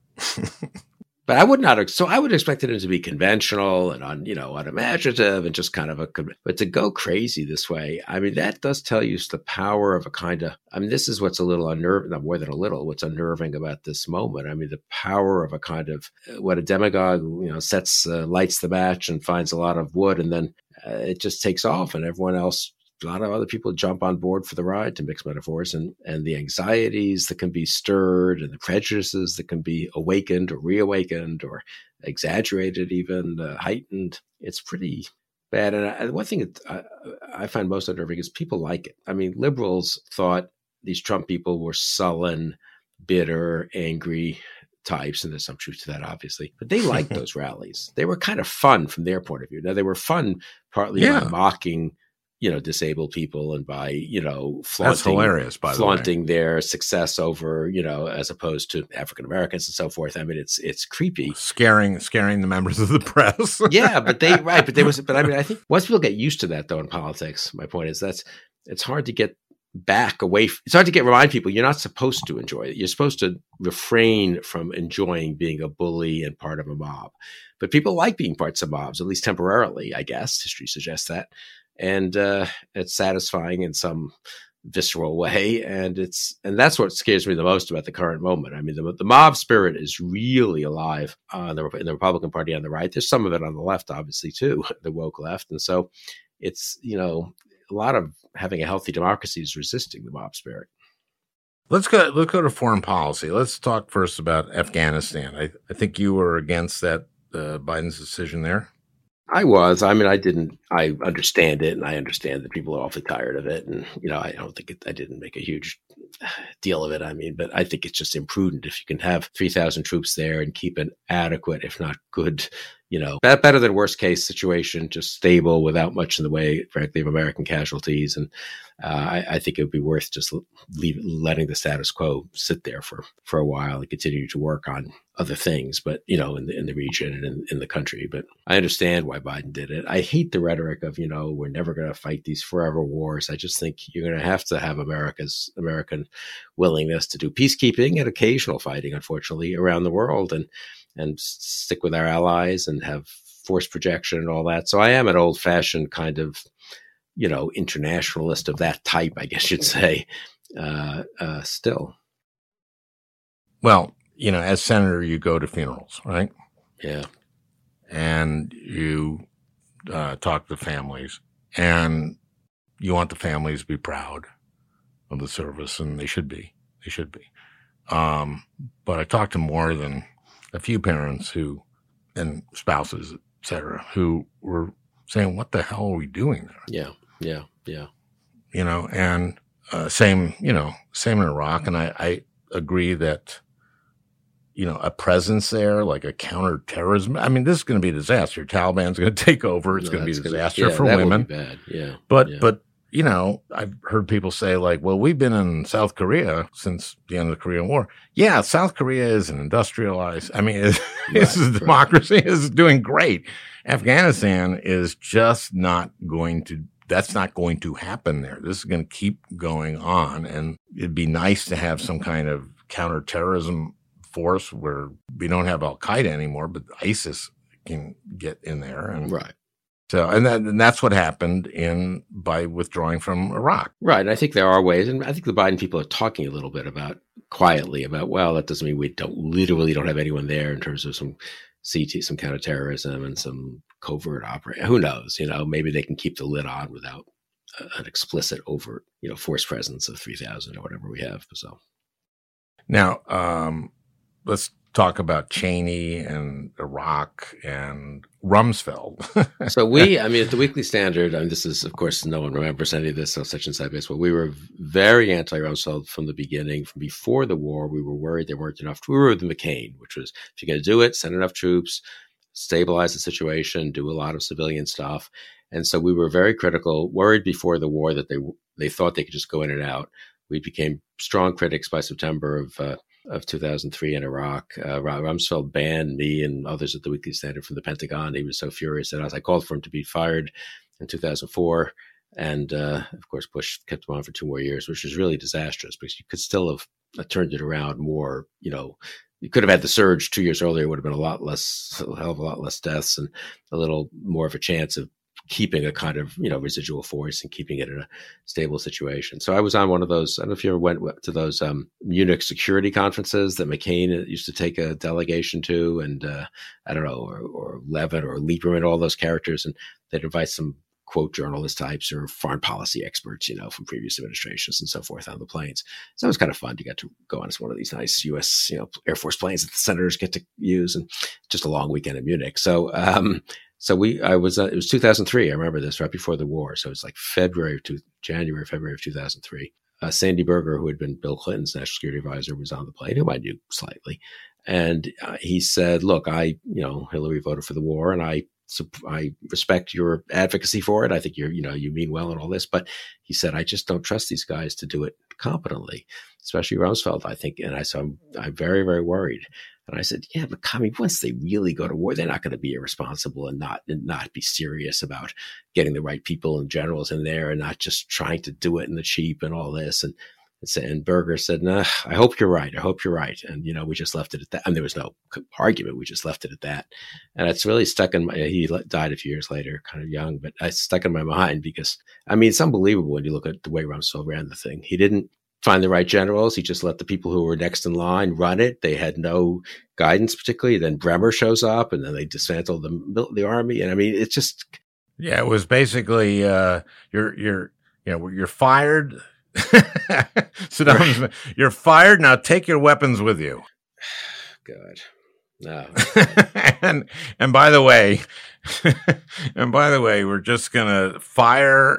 But I would not, so I would expect him to be conventional and, un, you know, unimaginative and just kind of a, but to go crazy this way, I mean, that does tell you the power of a kind of, I mean, this is what's a little unnerving, not more than a little, what's unnerving about this moment. I mean, the power of a kind of, what a demagogue, you know, sets, uh, lights the match and finds a lot of wood and then uh, it just takes off and everyone else, a lot of other people jump on board for the ride, to mix metaphors, and, and the anxieties that can be stirred and the prejudices that can be awakened or reawakened or exaggerated, even uh, heightened. It's pretty bad. And I, one thing that I, I find most unnerving is people like it. I mean, liberals thought these Trump people were sullen, bitter, angry types, and there's some truth to that, obviously. But they liked those rallies. They were kind of fun from their point of view. Now, they were fun partly yeah. by mocking you know, disabled people and by, you know, flaunting, That's hilarious, by the flaunting way. their success over, you know, as opposed to African Americans and so forth. I mean, it's it's creepy. Scaring scaring the members of the press. yeah, but they, right. But there was, but I mean, I think once people get used to that, though, in politics, my point is that's, it's hard to get back away. It's hard to get, remind people you're not supposed to enjoy it. You're supposed to refrain from enjoying being a bully and part of a mob. But people like being parts of mobs, at least temporarily, I guess. History suggests that. And uh, it's satisfying in some visceral way, and it's and that's what scares me the most about the current moment. I mean, the, the mob spirit is really alive uh, in, the, in the Republican Party on the right. There's some of it on the left, obviously, too, the woke left, and so it's you know a lot of having a healthy democracy is resisting the mob spirit. Let's go. Let's go to foreign policy. Let's talk first about Afghanistan. I, I think you were against that uh, Biden's decision there. I was. I mean, I didn't. I understand it, and I understand that people are awfully tired of it. And you know, I don't think it, I didn't make a huge deal of it. I mean, but I think it's just imprudent if you can have three thousand troops there and keep an adequate, if not good, you know, better than worst case situation, just stable without much in the way, frankly, of American casualties. And uh, I, I think it would be worth just leave, letting the status quo sit there for, for a while and continue to work on other things, but, you know, in the, in the region and in, in the country. But I understand why Biden did it. I hate the rhetoric rhetoric of, you know, we're never going to fight these forever wars. I just think you're going to have to have America's American willingness to do peacekeeping and occasional fighting, unfortunately, around the world, and and stick with our allies and have force projection and all that. So I am an old fashioned kind of, you know, internationalist of that type, I guess you'd say, uh, uh, still. Well, you know, as senator, you go to funerals, right? Yeah. And you uh, talk to families, and you want the families to be proud of the service, and they should be. They should be. Um, but I talked to more than a few parents who, and spouses, et cetera, who were saying, what the hell are we doing there? Yeah, yeah, yeah. You know, and uh, same, you know, same in Iraq. And I, I agree that, you know, a presence there, like a counterterrorism. I mean, this is going to be a disaster. Taliban's going to take over. It's No, going to be a gonna- disaster yeah, for that women. Would be bad. Yeah. But, yeah. but, you know, I've heard people say like, well, we've been in South Korea since the end of the Korean War. Yeah, South Korea is an industrialized, I mean, it's, it's Right, a democracy is doing great. Afghanistan is just not going to, that's not going to happen there. This is going to keep going on. And it'd be nice to have some kind of counterterrorism force where we don't have Al Qaeda anymore, but ISIS can get in there. And Right. so, and, that, and that's what happened in by withdrawing from Iraq. Right. And I think there are ways, and I think the Biden people are talking a little bit about quietly about, well, that doesn't mean we don't literally don't have anyone there in terms of some C T, some counterterrorism and some covert operation. Who knows? You know, maybe they can keep the lid on without a, an explicit overt, you know, force presence of three thousand or whatever we have. So Now, um, let's talk about Cheney and Iraq and Rumsfeld. So we, I mean, at the Weekly Standard, I mean, this is, of course, no one remembers any of this, so such and side base, but we were very anti-Rumsfeld from the beginning. From before the war, we were worried there weren't enough. We were with McCain, which was, if you're going to do it, send enough troops, stabilize the situation, do a lot of civilian stuff. And so we were very critical, worried before the war that they they thought they could just go in and out. We became strong critics by September of uh, of two thousand three in Iraq. Uh, Rumsfeld banned me and others at the Weekly Standard from the Pentagon. He was so furious that I called for him to be fired in two thousand four. And uh, of course, Bush kept him on for two more years, which was really disastrous because you could still have uh, turned it around more. You know, you could have had the surge two years earlier, would have been a lot less, a hell of a lot less deaths and a little more of a chance of keeping a kind of, you know, residual force and keeping it in a stable situation. So I was on one of those, I don't know if you ever went to those um, Munich security conferences that McCain used to take a delegation to, and uh, I don't know, or, or Levin or Lieberman, all those characters, and they'd invite some quote journalist types or foreign policy experts, you know, from previous administrations and so forth on the planes. So it was kind of fun to get to go on one of these nice U S, you know, Air Force planes that the senators get to use, and just a long weekend in Munich. So, um, So we, I was, uh, it was two thousand three. I remember this right before the war. So it's like February to January, February of two thousand three. Uh, Sandy Berger, who had been Bill Clinton's national security advisor, was on the plane, whom I knew slightly. And uh, he said, look, I, you know, Hillary voted for the war, and I, I respect your advocacy for it. I think you're, you know, you mean well and all this, but he said, I just don't trust these guys to do it competently, especially Rumsfeld, I think. And I, so I'm, I'm very, very worried. And I said, yeah, but I mean, once they really go to war, they're not going to be irresponsible and not and not be serious about getting the right people and generals in there and not just trying to do it in the cheap and all this. And and Berger said, nah, I hope you're right. I hope you're right. And, you know, we just left it at that. And there was no argument. We just left it at that. And it's really stuck in my, he died a few years later, kind of young, but it's stuck in my mind because, I mean, it's unbelievable when you look at the way Rumsfeld ran the thing. He didn't find the right generals. He just let the people who were next in line run it. They had no guidance, particularly. Then Bremer shows up, and then they dismantled the the army. And I mean, it's just yeah, it was basically uh, you're you're you know you're fired. Saddam's, right. You're fired. Now take your weapons with you. God, no. and and by the way, and by the way, we're just gonna fire.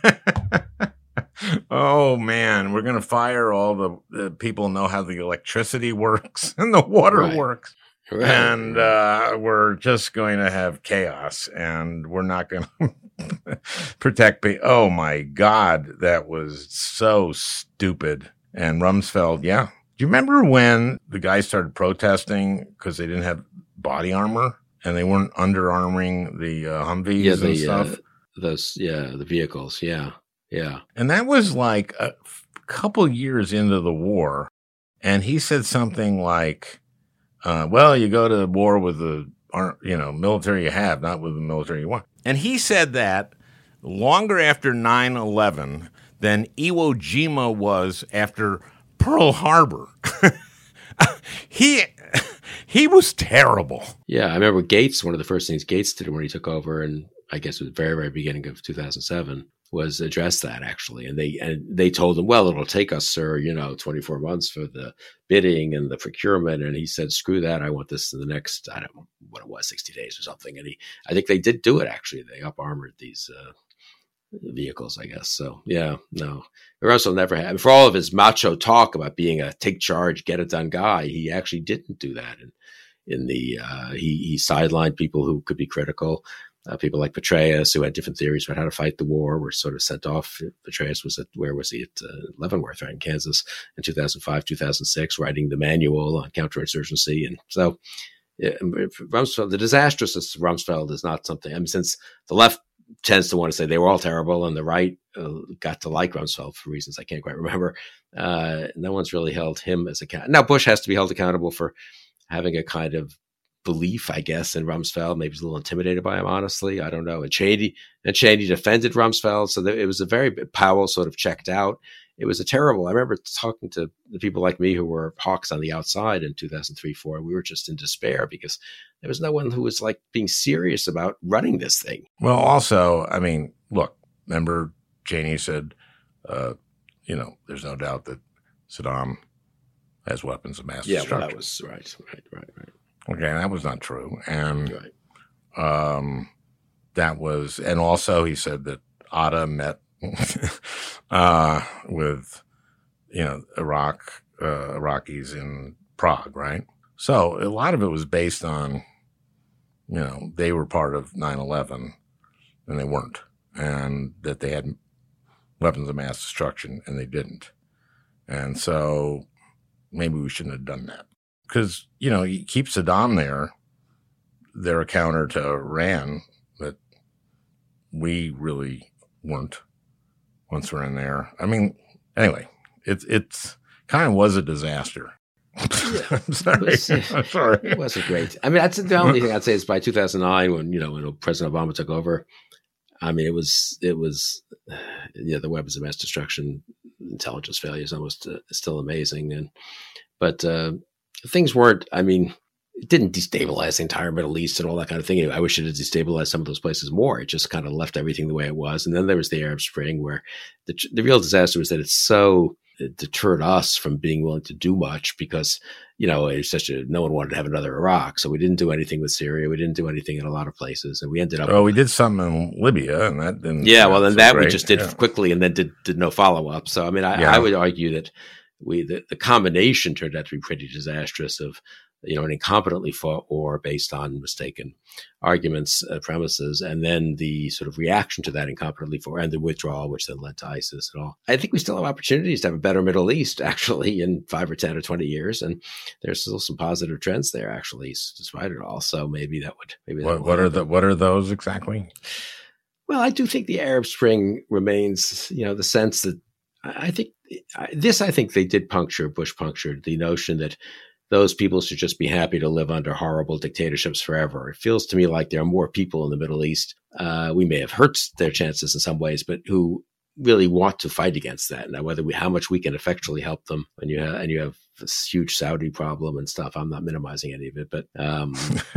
Oh man, we're gonna fire all the, the people who know how the electricity works and the water right. works, right. and uh, we're just going to have chaos, and we're not going to protect people. Oh my God, that was so stupid. And Rumsfeld, yeah. Do you remember when the guys started protesting because they didn't have body armor and they weren't under armoring the uh, Humvees yeah, and the, stuff? Uh, those, yeah, the vehicles. Yeah. Yeah. And that was like a couple years into the war. And he said something like, uh, well, you go to war with the, you know, military you have, not with the military you want. And he said that longer after nine eleven than Iwo Jima was after Pearl Harbor. he he was terrible. Yeah, I remember Gates, one of the first things Gates did when he took over, and I guess it was the very, very beginning of two thousand seven, was address that actually. And they and they told him, well, it'll take us, sir, you know, twenty-four months for the bidding and the procurement. And he said, screw that. I want this in the next, I don't know what it was, sixty days or something. And he, I think they did do it actually. They up armored these uh, vehicles, I guess. So yeah, no, Rumsfeld never had, for all of his macho talk about being a take charge, get it done guy, he actually didn't do that. And in the, uh, he, he sidelined people who could be critical. Uh, people like Petraeus, who had different theories about how to fight the war, were sort of sent off. Petraeus was at, where was he? At uh, Leavenworth, right, in Kansas in two thousand five, two thousand six, writing the manual on counterinsurgency. And so yeah, Rumsfeld, the disastrousness of Rumsfeld is not something, I mean, since the left tends to want to say they were all terrible and the right uh, got to like Rumsfeld for reasons I can't quite remember, uh, no one's really held him as accountable. Now, Bush has to be held accountable for having a kind of belief, I guess, in Rumsfeld. Maybe he's a little intimidated by him, honestly. I don't know. And Cheney, and Cheney defended Rumsfeld. So there, it was a very, Powell sort of checked out. It was a terrible, I remember talking to the people like me who were hawks on the outside in two thousand three, four. We were just in despair because there was no one who was like being serious about running this thing. Well, also, I mean, look, remember Cheney said, uh, you know, there's no doubt that Saddam has weapons of mass yeah, destruction. Yeah, well, that was right, right, right, right. Okay, that was not true. And right. um, that was, and also he said that Atta met uh, with, you know, Iraq, uh, Iraqis in Prague, right? So a lot of it was based on, you know, they were part of nine eleven and they weren't, and that they had weapons of mass destruction and they didn't. And so maybe we shouldn't have done that. Because, you know, you keep Saddam there, they're a counter to Iran that we really weren't once we're in there. I mean, anyway, it, it's kind of was a disaster. Yeah. I'm sorry. It was, I'm sorry. It wasn't great. I mean, that's the only thing I'd say is by two thousand nine, when, you know, when President Obama took over, I mean, it was, it was, yeah, the weapons of mass destruction, intelligence failures almost uh, still amazing. And, but, uh, things weren't, I mean, it didn't destabilize the entire Middle East and all that kind of thing. I wish it had destabilized some of those places more. It just kind of left everything the way it was. And then there was the Arab Spring, where the, the real disaster was that it's so, it deterred us from being willing to do much because, you know, it's such a, no one wanted to have another Iraq. So we didn't do anything with Syria. We didn't do anything in a lot of places. And we ended up. Oh, we did something in Libya and that didn't. Yeah, well, then so that great. we just did yeah. quickly and then did, did no follow up. So, I mean, I, yeah. I would argue that we, the, the combination turned out to be pretty disastrous of, you know, an incompetently fought war based on mistaken arguments, uh, premises, and then the sort of reaction to that incompetently fought and the withdrawal, which then led to ISIS and all. I think we still have opportunities to have a better Middle East, actually, in five or ten or twenty years. And there's still some positive trends there, actually, despite it all. So maybe that would, maybe that What, would what are happen. the, what are those exactly? Well, I do think the Arab Spring remains, you know, the sense that I think this, I think they did puncture, Bush punctured the notion that those people should just be happy to live under horrible dictatorships forever. It feels to me like there are more people in the Middle East. Uh, we may have hurt their chances in some ways, but who really want to fight against that. Now, whether we, how much we can effectually help them when you have, and you have this huge Saudi problem and stuff. I'm not minimizing any of it, but, um,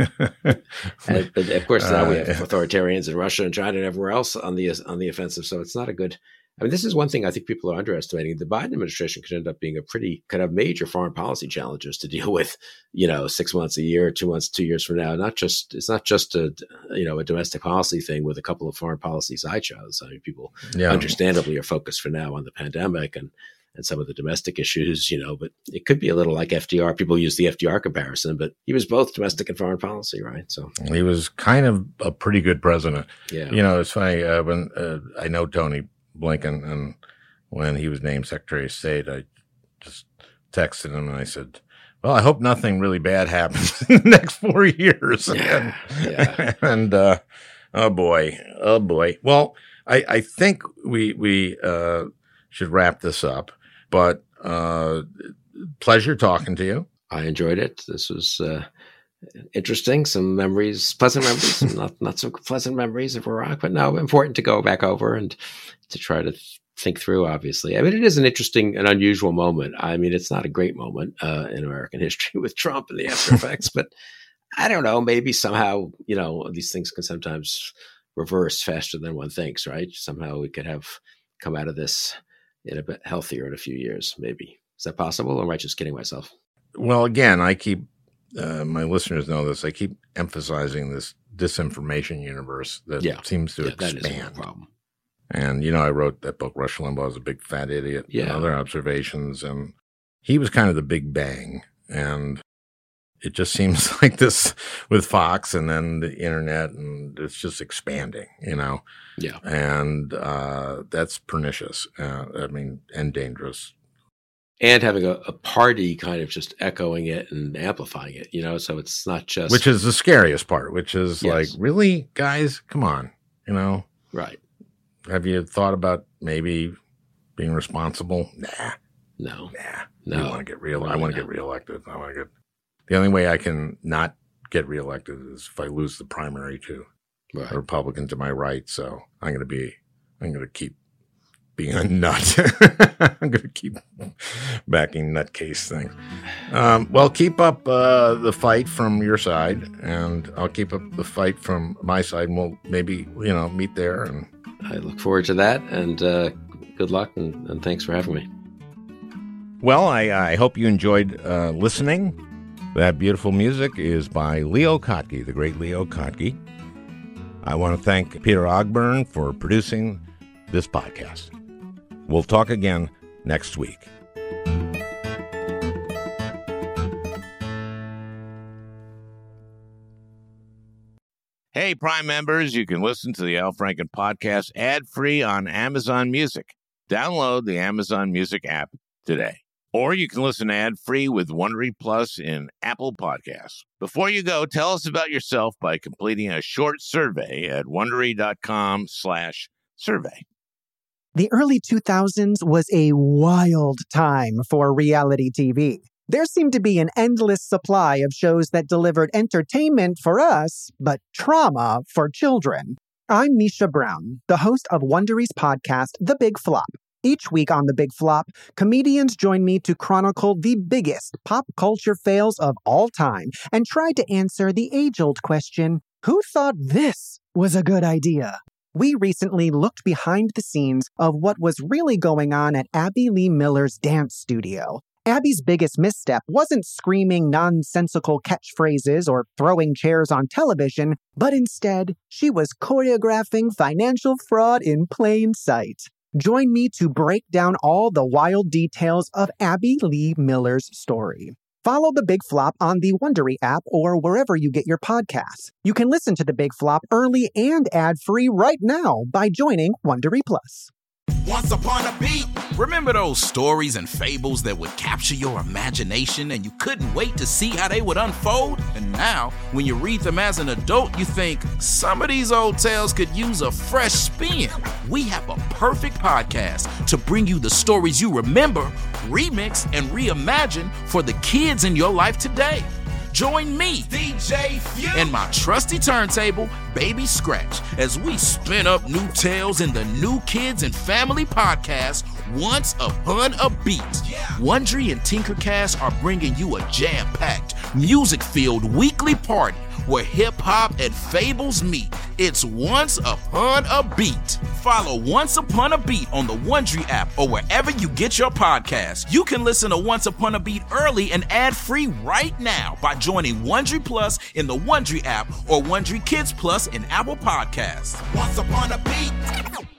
and, but of course now we have authoritarians in Russia and China and everywhere else on the, on the offensive. So it's not a good, I mean, this is one thing I think people are underestimating. The Biden administration could end up being a pretty kind of major foreign policy challenges to deal with, you know, six months, a year, two months, two years from now. Not just, it's not just a, you know, a domestic policy thing with a couple of foreign policy side shows. I mean, people Yeah. understandably are focused for now on the pandemic and, and some of the domestic issues, you know, but it could be a little like F D R. People use the F D R comparison, but he was both domestic and foreign policy, right? So He was kind of a pretty good president. yeah, You know, it's funny, uh, when uh, I know Tony Blinken, and when he was named Secretary of State, I just texted him and I said, well, I hope nothing really bad happens in the next four years. Yeah, and yeah. and uh, Oh boy. Oh boy. Well, I, I think we we uh, should wrap this up. But uh, pleasure talking to you. I enjoyed it. This was uh, interesting. Some memories, pleasant memories, some not not so pleasant memories of Iraq, but no, important to go back over and to try to th- think through. Obviously, I mean, it is an interesting and unusual moment. I mean, it's not a great moment uh, in American history with Trump and the after effects, but I don't know. Maybe somehow, you know, these things can sometimes reverse faster than one thinks. Right? Somehow we could have come out of this in a bit healthier in a few years. Maybe is that possible? Or am I just kidding myself? Well, again, I keep, uh, my listeners know this, I keep emphasizing this disinformation universe that yeah. seems to yeah, expand. That is a problem. And, you know, I wrote that book, Rush Limbaugh is a Big Fat Idiot, yeah. and other observations. And he was kind of the Big Bang. And it just seems like this with Fox and then the internet, and it's just expanding, you know? Yeah. And uh, that's pernicious, uh, I mean, and dangerous. And having a, a party kind of just echoing it and amplifying it, you know, so it's not just... Which is the scariest part, which is yes. like, really, guys? Come on, you know? Right. Have you thought about maybe being responsible? Nah. No. Nah. No. You want to get real? Really I want to not. get reelected. I want to get... The only way I can not get reelected is if I lose the primary to right. a Republican to my right. So I'm going to be... I'm going to keep being a nut. I'm going to keep backing nutcase things. Um, well, keep up uh, the fight from your side, and I'll keep up the fight from my side, and we'll maybe, you know, meet there. And I look forward to that, and uh, good luck, and, and thanks for having me. Well, I, I hope you enjoyed uh, listening. That beautiful music is by Leo Kottke, the great Leo Kottke. I want to thank Peter Ogburn for producing this podcast. We'll talk again next week. Hey, Prime members, you can listen to the Al Franken podcast ad-free on Amazon Music. Download the Amazon Music app today. Or you can listen ad-free with Wondery Plus in Apple Podcasts. Before you go, tell us about yourself by completing a short survey at Wondery.com slash survey. The early two thousands was a wild time for reality T V. There seemed to be an endless supply of shows that delivered entertainment for us, but trauma for children. I'm Misha Brown, the host of Wondery's podcast, The Big Flop. Each week on The Big Flop, comedians join me to chronicle the biggest pop culture fails of all time and try to answer the age-old question, who thought this was a good idea? We recently looked behind the scenes of what was really going on at Abby Lee Miller's dance studio. Abby's biggest misstep wasn't screaming nonsensical catchphrases or throwing chairs on television, but instead, she was choreographing financial fraud in plain sight. Join me to break down all the wild details of Abby Lee Miller's story. Follow The Big Flop on the Wondery app or wherever you get your podcasts. You can listen to The Big Flop early and ad-free right now by joining Wondery Plus. Once upon a beat. Remember those stories and fables that would capture your imagination and you couldn't wait to see how they would unfold? And now, when you read them as an adult, you think, some of these old tales could use a fresh spin. We have a perfect podcast to bring you the stories you remember, remix, and reimagine for the kids in your life today. Join me, D J Few, and my trusty turntable, Baby Scratch, as we spin up new tales in the New Kids and Family podcast, Once Upon a Beat. Yeah. Wondery and Tinkercast are bringing you a jam-packed, music-filled weekly party where hip-hop and fables meet. It's Once Upon a Beat. Follow Once Upon a Beat on the Wondery app or wherever you get your podcasts. You can listen to Once Upon a Beat early and ad-free right now by joining Wondery Plus in the Wondery app or Wondery Kids Plus in Apple Podcasts. Once Upon a Beat.